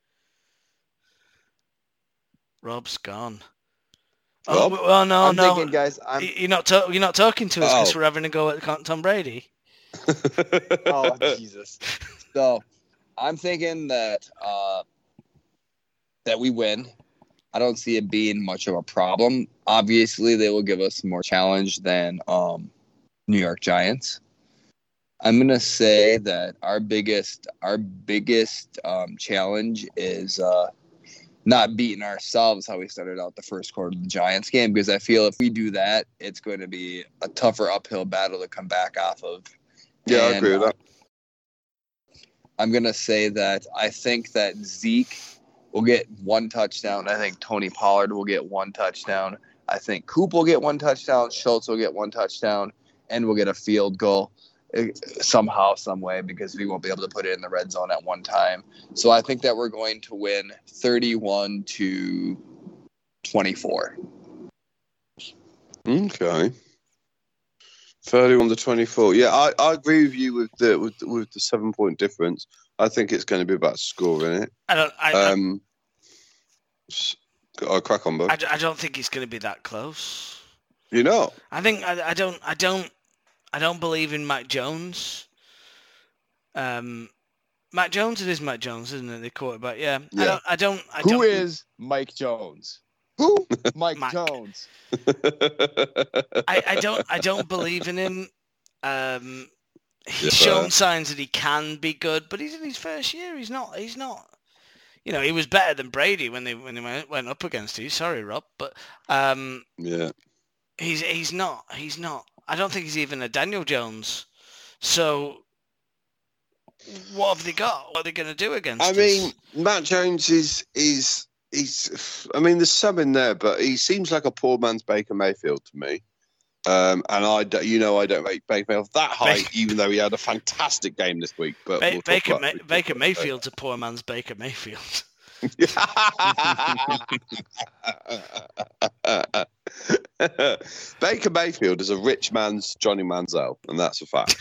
Rob's gone. Oh, Rob? w- well, no, I'm no. thinking, guys. I'm Y- You're not ta- you're not talking to us because Oh. we're having a go at Con- Tom Brady. oh Jesus. So I'm thinking that uh, that we win. I don't see it being much of a problem. Obviously, they will give us more challenge than um, New York Giants. I'm gonna say that our biggest our biggest um, challenge is uh, not beating ourselves how we started out the first quarter of the Giants game, because I feel if we do that, it's going to be a tougher uphill battle to come back off of. Yeah, I And, agree with uh, that. I'm going to say that I think that Zeke will get one touchdown. I think Tony Pollard will get one touchdown. I think Coop will get one touchdown. Schultz will get one touchdown. And we'll get a field goal eh, somehow, some way, because we won't be able to put it in the red zone at one time. So I think that we're going to win thirty-one to twenty-four. Okay. Thirty-one to twenty-four. Yeah, I, I agree with you with the with with the seven point difference. I think it's going to be about scoring it. I don't I, Um, s- I'll crack on, bud. I, I, I don't think it's going to be that close. You know. I think I, I don't I don't I don't believe in Mac Jones. Um, Mac Jones, it is Mac Jones, isn't it? The quarterback. Yeah. I Yeah. don't. I don't. I Who don't, is Mike Jones? Who? Mike Mike. Jones. I, I don't. I don't believe in him. Um, he's Yeah. shown signs that he can be good, but he's in his first year. He's not. He's not. You know, he was better than Brady when they when they went, went up against you. Sorry, Rob, but um, Yeah. he's he's not. He's not. I don't think he's even a Daniel Jones. So what have they got? What are they going to do against I us? mean, Matt Jones is is he's. I mean, there's some in there, but he seems like a poor man's Baker Mayfield to me. Um, and I, don't- you know, I don't rate Baker Mayfield that high, Baker- even though he had a fantastic game this week. But Ba- we'll talk Baker about Ma- it. Baker Mayfield's a poor man's Baker Mayfield. Baker Mayfield is a rich man's Johnny Manziel, and that's a fact.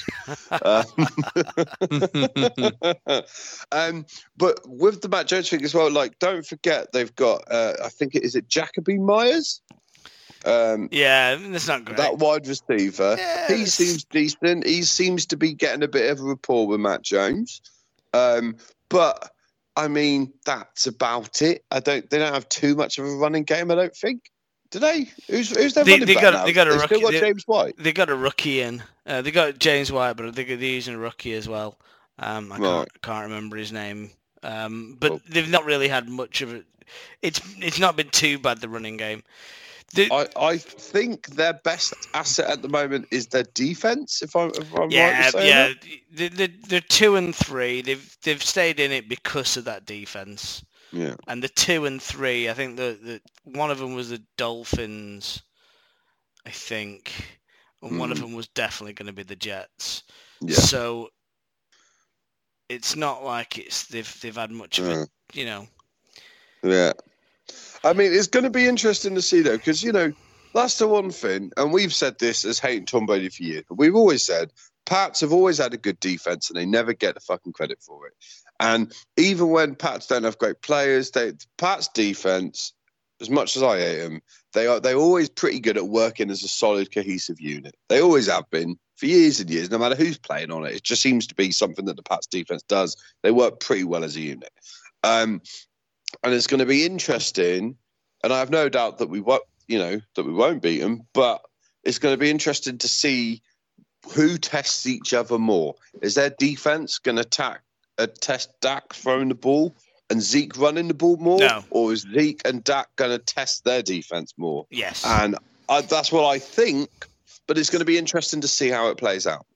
um, um, but with the Matt Jones thing as well, like, don't forget they've got, uh, I think it is it Jacoby Myers. Um, Yeah, that's not great. that wide receiver, Yeah, he it's- seems decent. He seems to be getting a bit of a rapport with Matt Jones. Um, but I mean, that's about it. I don't. They don't have too much of a running game. I don't think. Do they? Who's who's their They- running they back got- now? they got a They've still rookie- got they- James White. They got a rookie in. Uh, they got James White, but I think they're using a rookie as well. Um, I Right. can't can't remember his name. Um, but Well- they've not really had much of it. It's it's not been too bad, the running game. The, I, I think their best asset at the moment is their defense. If I'm, if I'm right yeah, in saying yeah. that. They, they, they're two and three. They've they've stayed in it because of that defense. Yeah. And the two and three, I think the, the one of them was the Dolphins, I think, and one of Mm. them was definitely going to be the Jets. Yeah. So it's not like it's they've they've had much of Uh, it, you know. Yeah. I mean, it's going to be interesting to see, though, because, you know, that's the one thing, and we've said this as hating Tom Brady for years, but we've always said Pats have always had a good defense and they never get the fucking credit for it. And even when Pats don't have great players, they Pats defense, as much as I hate them, they are they're always pretty good at working as a solid, cohesive unit. They always have been for years and years, no matter who's playing on it. It just seems to be something that the Pats defense does. They work pretty well as a unit. Um, and it's going to be interesting, and I have no doubt that we won't, you know, that we won't beat them, but it's going to be interesting to see who tests each other more. Is their defense going to attack, uh, test Dak throwing the ball and Zeke running the ball more? No. Or is Zeke and Dak going to test their defense more? Yes. And I, that's what I think, but it's going to be interesting to see how it plays out.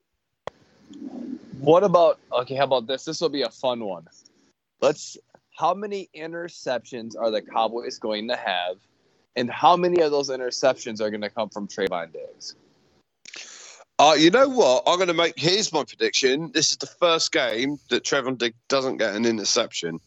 What about okay? How about this? This will be a fun one. Let's. How many interceptions are the Cowboys going to have, and how many of those interceptions are going to come from Trayvon Diggs? Uh, you know what? I'm going to make. Here's my prediction. This is the first game that Trevor Diggs doesn't get an interception.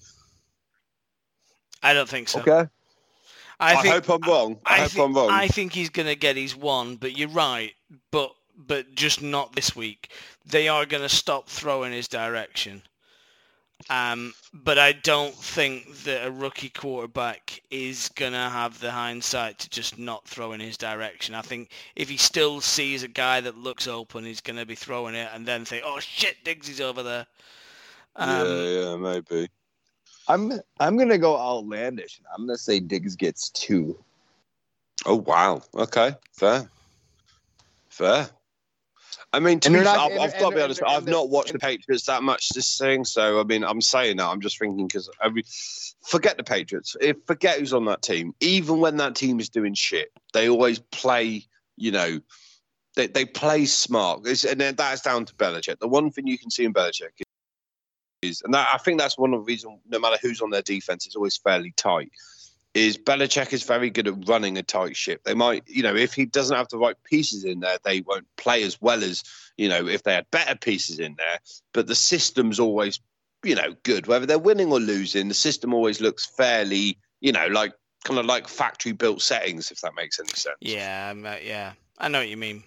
I don't think so. Okay. I, I, think, hope I'm wrong. I, I hope think, I'm wrong. I think he's going to get his one, but you're right. But but just not this week. They are going to stop throwing his direction. Um, but I don't think that a rookie quarterback is going to have the hindsight to just not throw in his direction. I think if he still sees a guy that looks open, he's going to be throwing it and then think, oh, shit, Diggs is over there. Um, yeah, yeah, maybe. I'm I'm gonna go outlandish. And I'm gonna say Diggs gets two. Oh, wow. Okay, fair. Fair. I mean, to And be they're fair, not- I've, and- I've got to be and- honest. and- I've and- not watched the and- Patriots that much this thing, so I mean, I'm saying that. I'm just thinking because I mean, forget the Patriots. If, forget who's on that team. Even when that team is doing shit, they always play. You know, they they play smart, it's, and then that's down to Belichick. The one thing you can see in Belichick is, and that, I think that's one of the reasons. No matter who's on their defense, it's always fairly tight. Is Belichick is very good at running a tight ship. They might, you know, if he doesn't have the right pieces in there, they won't play as well as, you know, if they had better pieces in there. But the system's always, you know, good. Whether they're winning or losing, the system always looks fairly, you know, like kind of like factory built settings, if that makes any sense. yeah, um, uh, yeah. I know what you mean.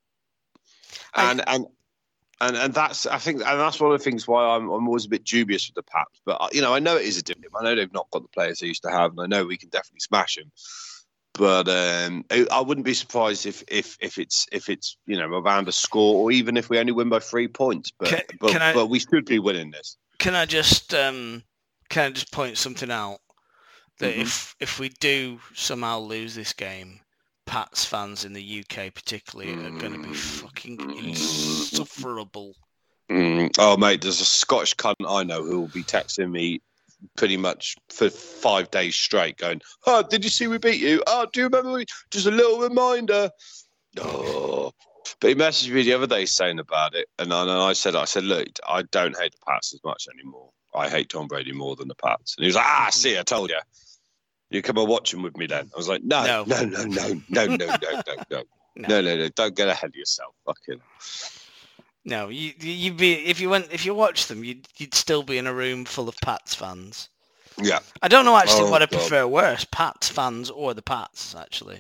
And and and and that's I think and that's one of the things why I'm I'm always a bit dubious with the Pats. But you know, I know it is a different. I know they've not got the players they used to have, and I know we can definitely smash them. But um, I, I wouldn't be surprised if, if if it's if it's you know around a score, or even if we only win by three points. But Can- but, can I- but we should be winning this. Can I just um, can I just point something out that Mhm. if if we do somehow lose this game, Pats fans in the U K particularly are going to be fucking insufferable. Mm. Oh mate, there's a Scottish cunt I know who will be texting me pretty much for five days straight, going, "Oh, did you see we beat you? Oh, do you remember? We... Just a little reminder." Oh, But he messaged me the other day saying about it, and I, and I said, I said, look, I don't hate the Pats as much anymore. I hate Tom Brady more than the Pats. And he was like, ah, see, I told you. You come and watch him with me then. I was like, no, no, no, no, no, no, no, no, no, no, no, no, no, don't get ahead of yourself, fucking. No, you you'd be if you went if you watched them, you'd you'd still be in a room full of Pats fans. Yeah. I don't know actually oh, what I God. prefer worse, Pats fans or the Pats actually.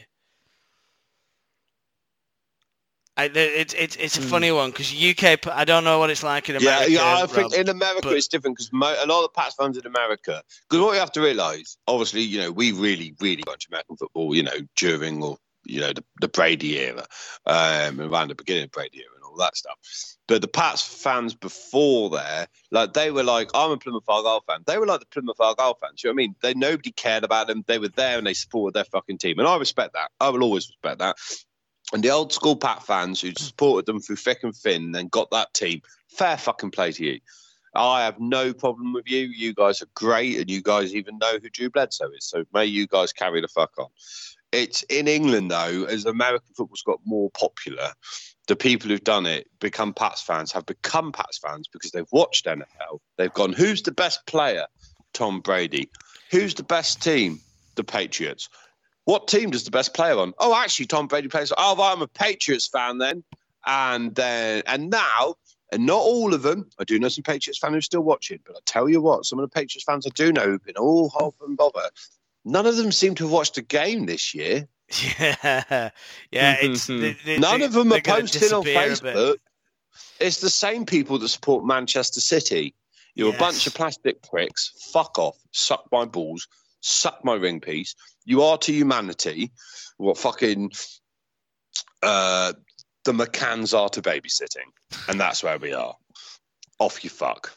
I, it's it's it's a funny one because U K. I don't know what it's like in America. Yeah, yeah I think Rob, in America but... it's different because mo- a lot of Pats fans in America. Because what you have to realise, obviously, you know, we really, really watch American football. You know, during or you know the, the Brady era, um, around the beginning of Brady era and all that stuff. But the Pats fans before there, like they were like, I'm a Plymouth Argyle fan. They were like the Plymouth Argyle fans. You know what I mean? They nobody cared about them. They were there and they supported their fucking team, and I respect that. I will always respect that. And the old school Pat fans who supported them through thick and thin and got that team, fair fucking play to you. I have no problem with you. You guys are great, and you guys even know who Drew Bledsoe is. So may you guys carry the fuck on. It's in England, though, as American football's got more popular, the people who've done it, become Pats fans, have become Pats fans because they've watched N F L. They've gone, who's the best player? Tom Brady. Who's the best team? The Patriots. What team does the best player on? Oh, actually, Tom Brady plays. Oh, well, I'm a Patriots fan then. And then, and now, and not all of them, I do know some Patriots fans who are still watching, but I tell you what, some of the Patriots fans I do know who've been all hop and bother. None of them seem to have watched a game this year. Yeah, yeah. It's they, they, None they, of them are gonna posting on Facebook. It's the same people that support Manchester City. You're yes. a bunch of plastic pricks. Fuck off. Suck my balls. Suck my ring piece. You are to humanity what fucking uh, the McCanns are to babysitting. And that's where we are. Off you fuck.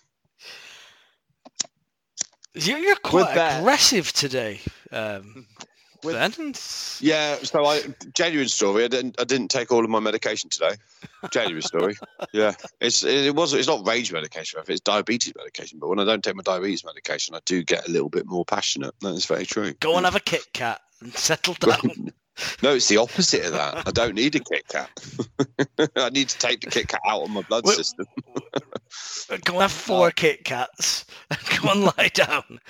You're, you're quite aggressive today, um, With, Ben. Yeah, so I genuine story. I didn't I didn't take all of my medication today. Genuine story. Yeah, it's it was it's not rage medication. It's diabetes medication. But when I don't take my diabetes medication, I do get a little bit more passionate. That is very true. Go and have a Kit Kat and settle down. No, it's the opposite of that. I don't need a Kit Kat. I need to take the Kit Kat out of my blood Wait, system. Go and have four oh. Kit Kats and go and lie down.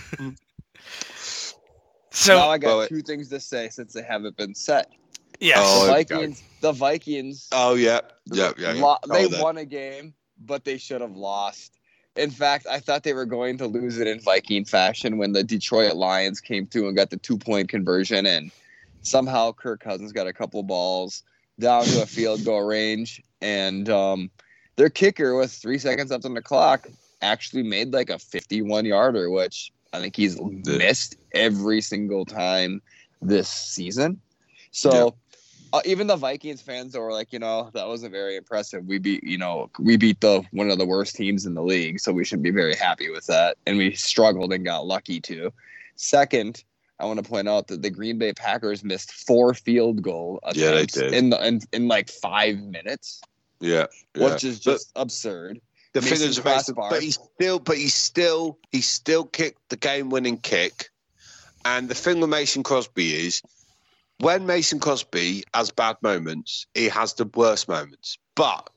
So now I got well, two things to say since they haven't been said. Yeah, oh, the Vikings. The Vikings. Oh yeah, yeah, yeah. yeah. Lo- they oh, won a game, but they should have lost. In fact, I thought they were going to lose it in Viking fashion when the Detroit Lions came through and got the two-point conversion, and somehow Kirk Cousins got a couple balls down to a field goal range, and um, their kicker with three seconds left on the clock actually made like a fifty-one yarder, which I think he's missed every single time this season. So yeah. uh, even the Vikings fans were like, you know, that wasn't very impressive. We beat, you know, we beat the one of the worst teams in the league, so we should be very happy with that. And we struggled and got lucky too. Second, I want to point out that the Green Bay Packers missed four field goal attempts yeah, in the in, in like five minutes. Yeah, yeah. Which is just but- absurd. The thing is, but he still, but he still, he still kicked the game-winning kick. And the thing with Mason Crosby is, when Mason Crosby has bad moments, he has the worst moments. But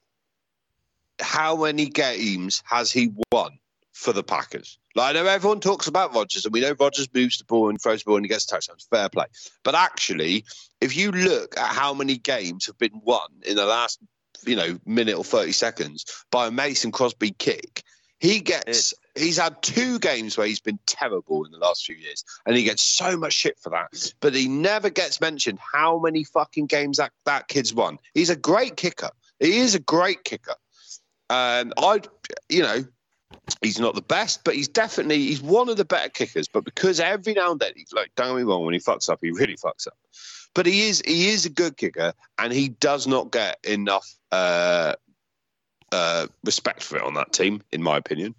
how many games has he won for the Packers? Like, I know everyone talks about Rodgers, and we know Rodgers moves the ball and throws the ball and he gets touchdowns. Fair play. But actually, if you look at how many games have been won in the last you know, minute or thirty seconds by a Mason Crosby kick, he gets, he's had two games where he's been terrible in the last few years, and he gets so much shit for that. But he never gets mentioned how many fucking games that, that kid's won. He's a great kicker. He is a great kicker. And I, you know, he's not the best, but he's definitely, he's one of the better kickers. But because every now and then, he's like, don't get me wrong, when he fucks up, he really fucks up. But he is he is a good kicker, and he does not get enough uh, uh, respect for it on that team, in my opinion.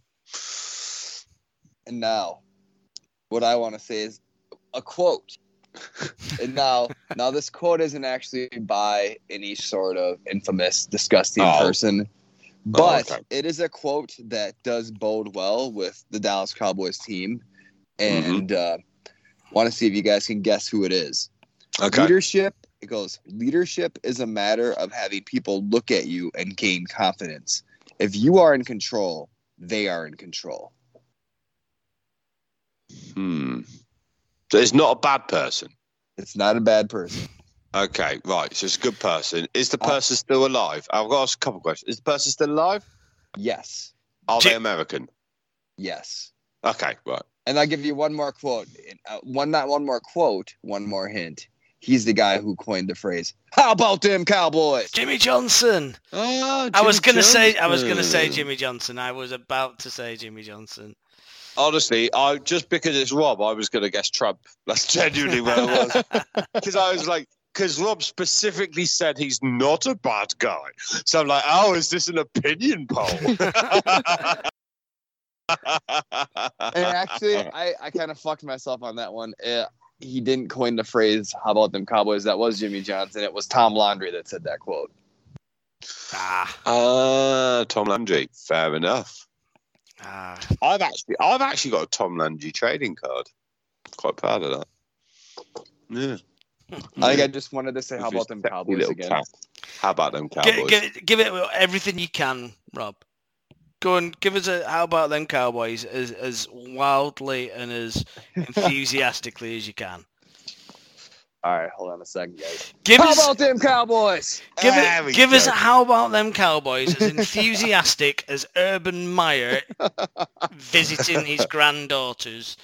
And now, what I want to say is a quote. And now, now this quote isn't actually by any sort of infamous, disgusting oh. person, but oh, okay. it is a quote that does bode well with the Dallas Cowboys team. And mm-hmm. uh, want to see if you guys can guess who it is. Okay. Leadership It goes, leadership is a matter of having people look at you and gain confidence. If you are in control, they are in control. Hmm. So it's not a bad person. It's not a bad person. Okay, right. So it's a good person. Is the person still alive? I've got to ask a couple of questions. Is the person still alive? Yes. Are J- they American? Yes. Okay, right. And I'll give you one more quote. Uh, one, not one more quote, one more hint. He's the guy who coined the phrase, "How about them Cowboys?" Jimmy Johnson. Oh, I was Jimmy gonna say I was Johnson. gonna say Jimmy Johnson. I was about to say Jimmy Johnson. Honestly, I just because it's Rob, I was going to guess Trump. That's genuinely where it was. Because I was like, because Rob specifically said he's not a bad guy. So I'm like, oh, is this an opinion poll? And actually, I, I kind of fucked myself on that one. Uh, he didn't coin the phrase, "How about them Cowboys?" That was Jimmy Johnson. It was Tom Landry that said that quote. Ah, Uh, Tom Landry. Fair enough. ah. I've actually, I've actually got a Tom Landry trading card. Quite proud of that. Yeah. I think I just wanted to say, "How about them Sexy Cowboys?" little again. cat. How about them Give, Cowboys? give, give it everything you can, Rob. Go and give us a how about them Cowboys as as wildly and as enthusiastically as you can. All right, hold on a second, guys. Give How us about them Cowboys? give There we it, give us go. a how about them Cowboys as enthusiastic as Urban Meyer visiting his granddaughters.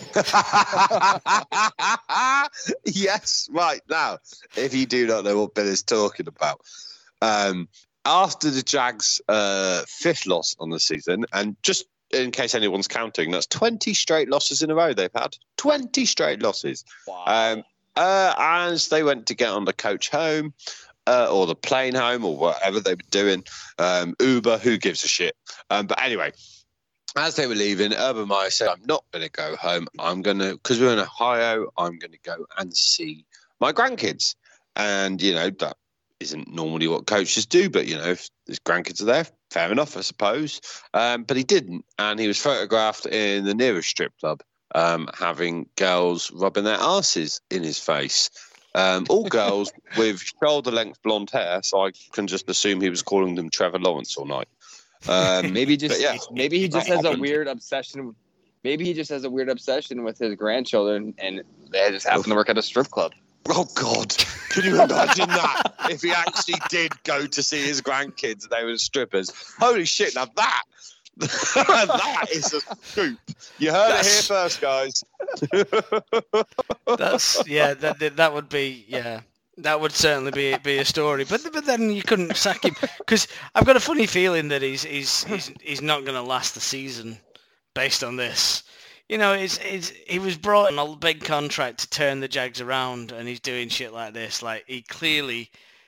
Yes, right now, if you do not know what Bill is talking about, um, after the Jags' uh, fifth loss on the season, and just in case anyone's counting, that's twenty straight losses in a row they've had. twenty straight losses. Wow. Um, uh, as they went to get on the coach home, uh, or the plane home, or whatever they were doing, um, Uber, who gives a shit? Um, but anyway, as they were leaving, Urban Meyer said, "I'm not going to go home. I'm going to, because we're in Ohio, I'm going to go and see my grandkids." And, you know, that isn't normally what coaches do, but, you know, if his grandkids are there, fair enough, I suppose. Um, but he didn't. And he was photographed in the nearest strip club, um, having girls rubbing their asses in his face. Um, all girls with shoulder-length blonde hair, so I can just assume he was calling them Trevor Lawrence all night. Um, Maybe just but yeah, maybe he just that has a happened. weird obsession. Maybe he just has a weird obsession with his grandchildren, and they just happen to work at a strip club. Oh, God. Can you imagine that? If he actually did go to see his grandkids and they were strippers. Holy shit, now that, that is a scoop. You heard That's- it here first, guys. That's yeah. That that- that would be yeah. That would certainly be be a story. But but then you couldn't sack him because I've got a funny feeling that he's he's he's, he's not going to last the season based on this. You know, it's, it's he was brought on a big contract to turn the Jags around, and he's doing shit like this. Like he clearly,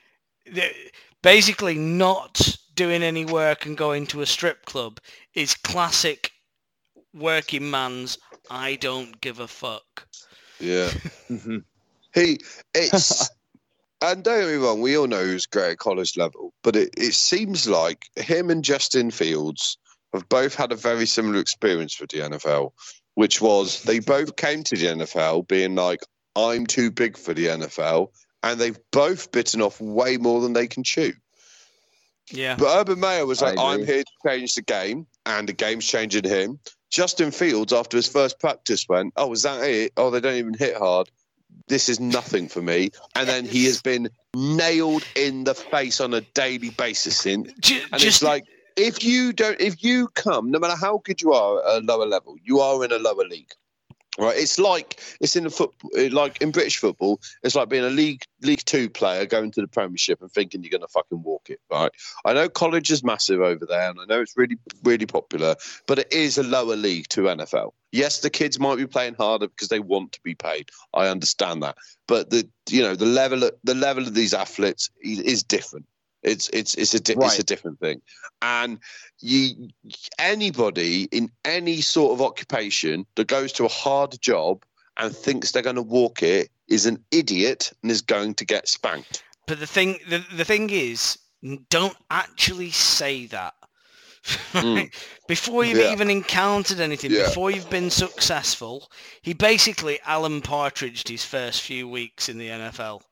basically, not doing any work and going to a strip club is classic working man's "I don't give a fuck." Yeah. he, it's, and don't get me wrong, we all know who's great at college level, but it, it seems like him and Justin Fields have both had a very similar experience with the N F L, which was they both came to the N F L being like, "I'm too big for the N F L," and they've both bitten off way more than they can chew. Yeah. But Urban Meyer was I like, "I'm agree. here to change the game," and the game's changing him. Justin Fields, after his first practice, went, "Oh, is that it? Oh, they don't even hit hard. This is nothing for me." And then he has been nailed in the face on a daily basis since. Ju- And just it's like, if you don't, if you come, no matter how good you are at a lower level, you are in a lower league, right? It's like it's in the football, like in British football, it's like being a League League Two player going to the Premiership and thinking you're going to fucking walk it, right? I know college is massive over there, and I know it's really, really popular, but it is a lower league to N F L. Yes, the kids might be playing harder because they want to be paid. I understand that, but the you know the level of, the level of these athletes is, is different. It's it's it's a di- it's Right. a different thing, and you anybody in any sort of occupation that goes to a hard job and thinks they're going to walk it is an idiot and is going to get spanked. But the thing, the, the thing is, don't actually say that. Mm. Before you've Yeah. even encountered anything, Yeah. before you've been successful, he basically Alan Partridged his first few weeks in the N F L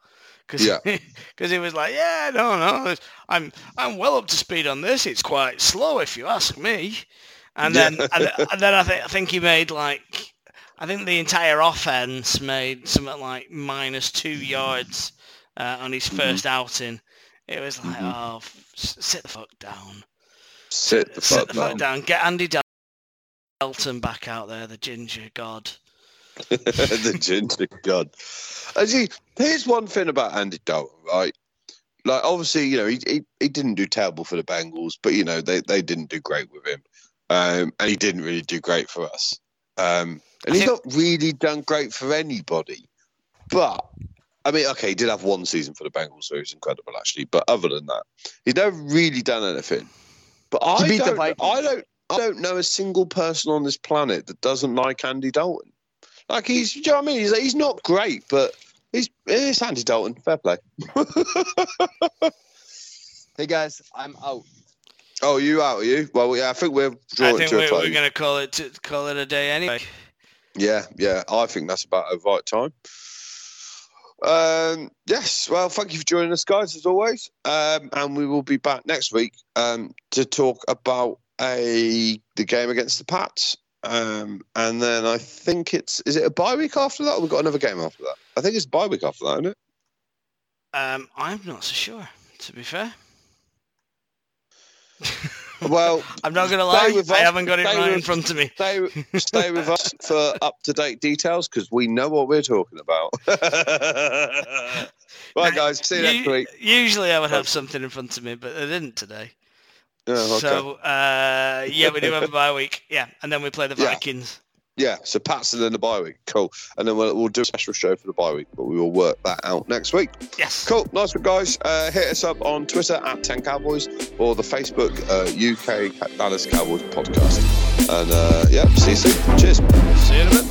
Because Yeah. because he was like, yeah, no, no, I'm I'm well up to speed on this. It's quite slow if you ask me. And then Yeah. and, and then I think I think he made like I think the entire offense made something like minus two yards uh, on his first outing. It was like, Mhm. oh, f- sit the fuck down. Sit the Sit fuck the fuck down. down. Get Andy Dalton back out there, the ginger god. The ginger god. And see, here's one thing about Andy Dalton, right? Like, obviously, you know, he, he he didn't do terrible for the Bengals, but you know, they, they didn't do great with him, um, and he didn't really do great for us. Um, and I he's think- not really done great for anybody. But I mean, okay, he did have one season for the Bengals, so he was incredible actually. But other than that, he's never really done anything. But I beat the don't, Vikings. I don't, I don't know a single person on this planet that doesn't like Andy Dalton. Like he's, you know what I mean? He's, he's not great, but he's it's Andy Dalton. Fair play. Hey guys, I'm out. Oh, you out? Are you? Well, yeah, I think we're I drawing think to a we're, close. we're going to call it to call it a day anyway. Yeah, yeah, I think that's about a right time. Um, yes, well, thank you for joining us, guys, as always. Um, and we will be back next week um, to talk about a the game against the Pats. Um, and then I think it's is it a bye week after that, or we've got another game after that? I think it's a bye week after that, isn't it? Um, I'm not so sure, to be fair. Well, I'm not going to stay lie, with I us, haven't got it stay right in with- front of me. stay stay with us for up to date details because we know what we're talking about. Right, guys, see you next U- week. Usually I would have something in front of me, but I didn't today. Oh, okay. So, uh, yeah, we do have a bye week. Yeah, and then we play the Yeah. Vikings. Yeah, so Pat's and then the bye week. Cool. And then we'll, we'll do a special show for the bye week, but we will work that out next week. Yes. Cool. Nice one, guys. Uh, hit us up on Twitter at ten Cowboys or the Facebook uh, U K Dallas Cowboys podcast. And uh, yeah, see you soon. Cheers. See you in a bit.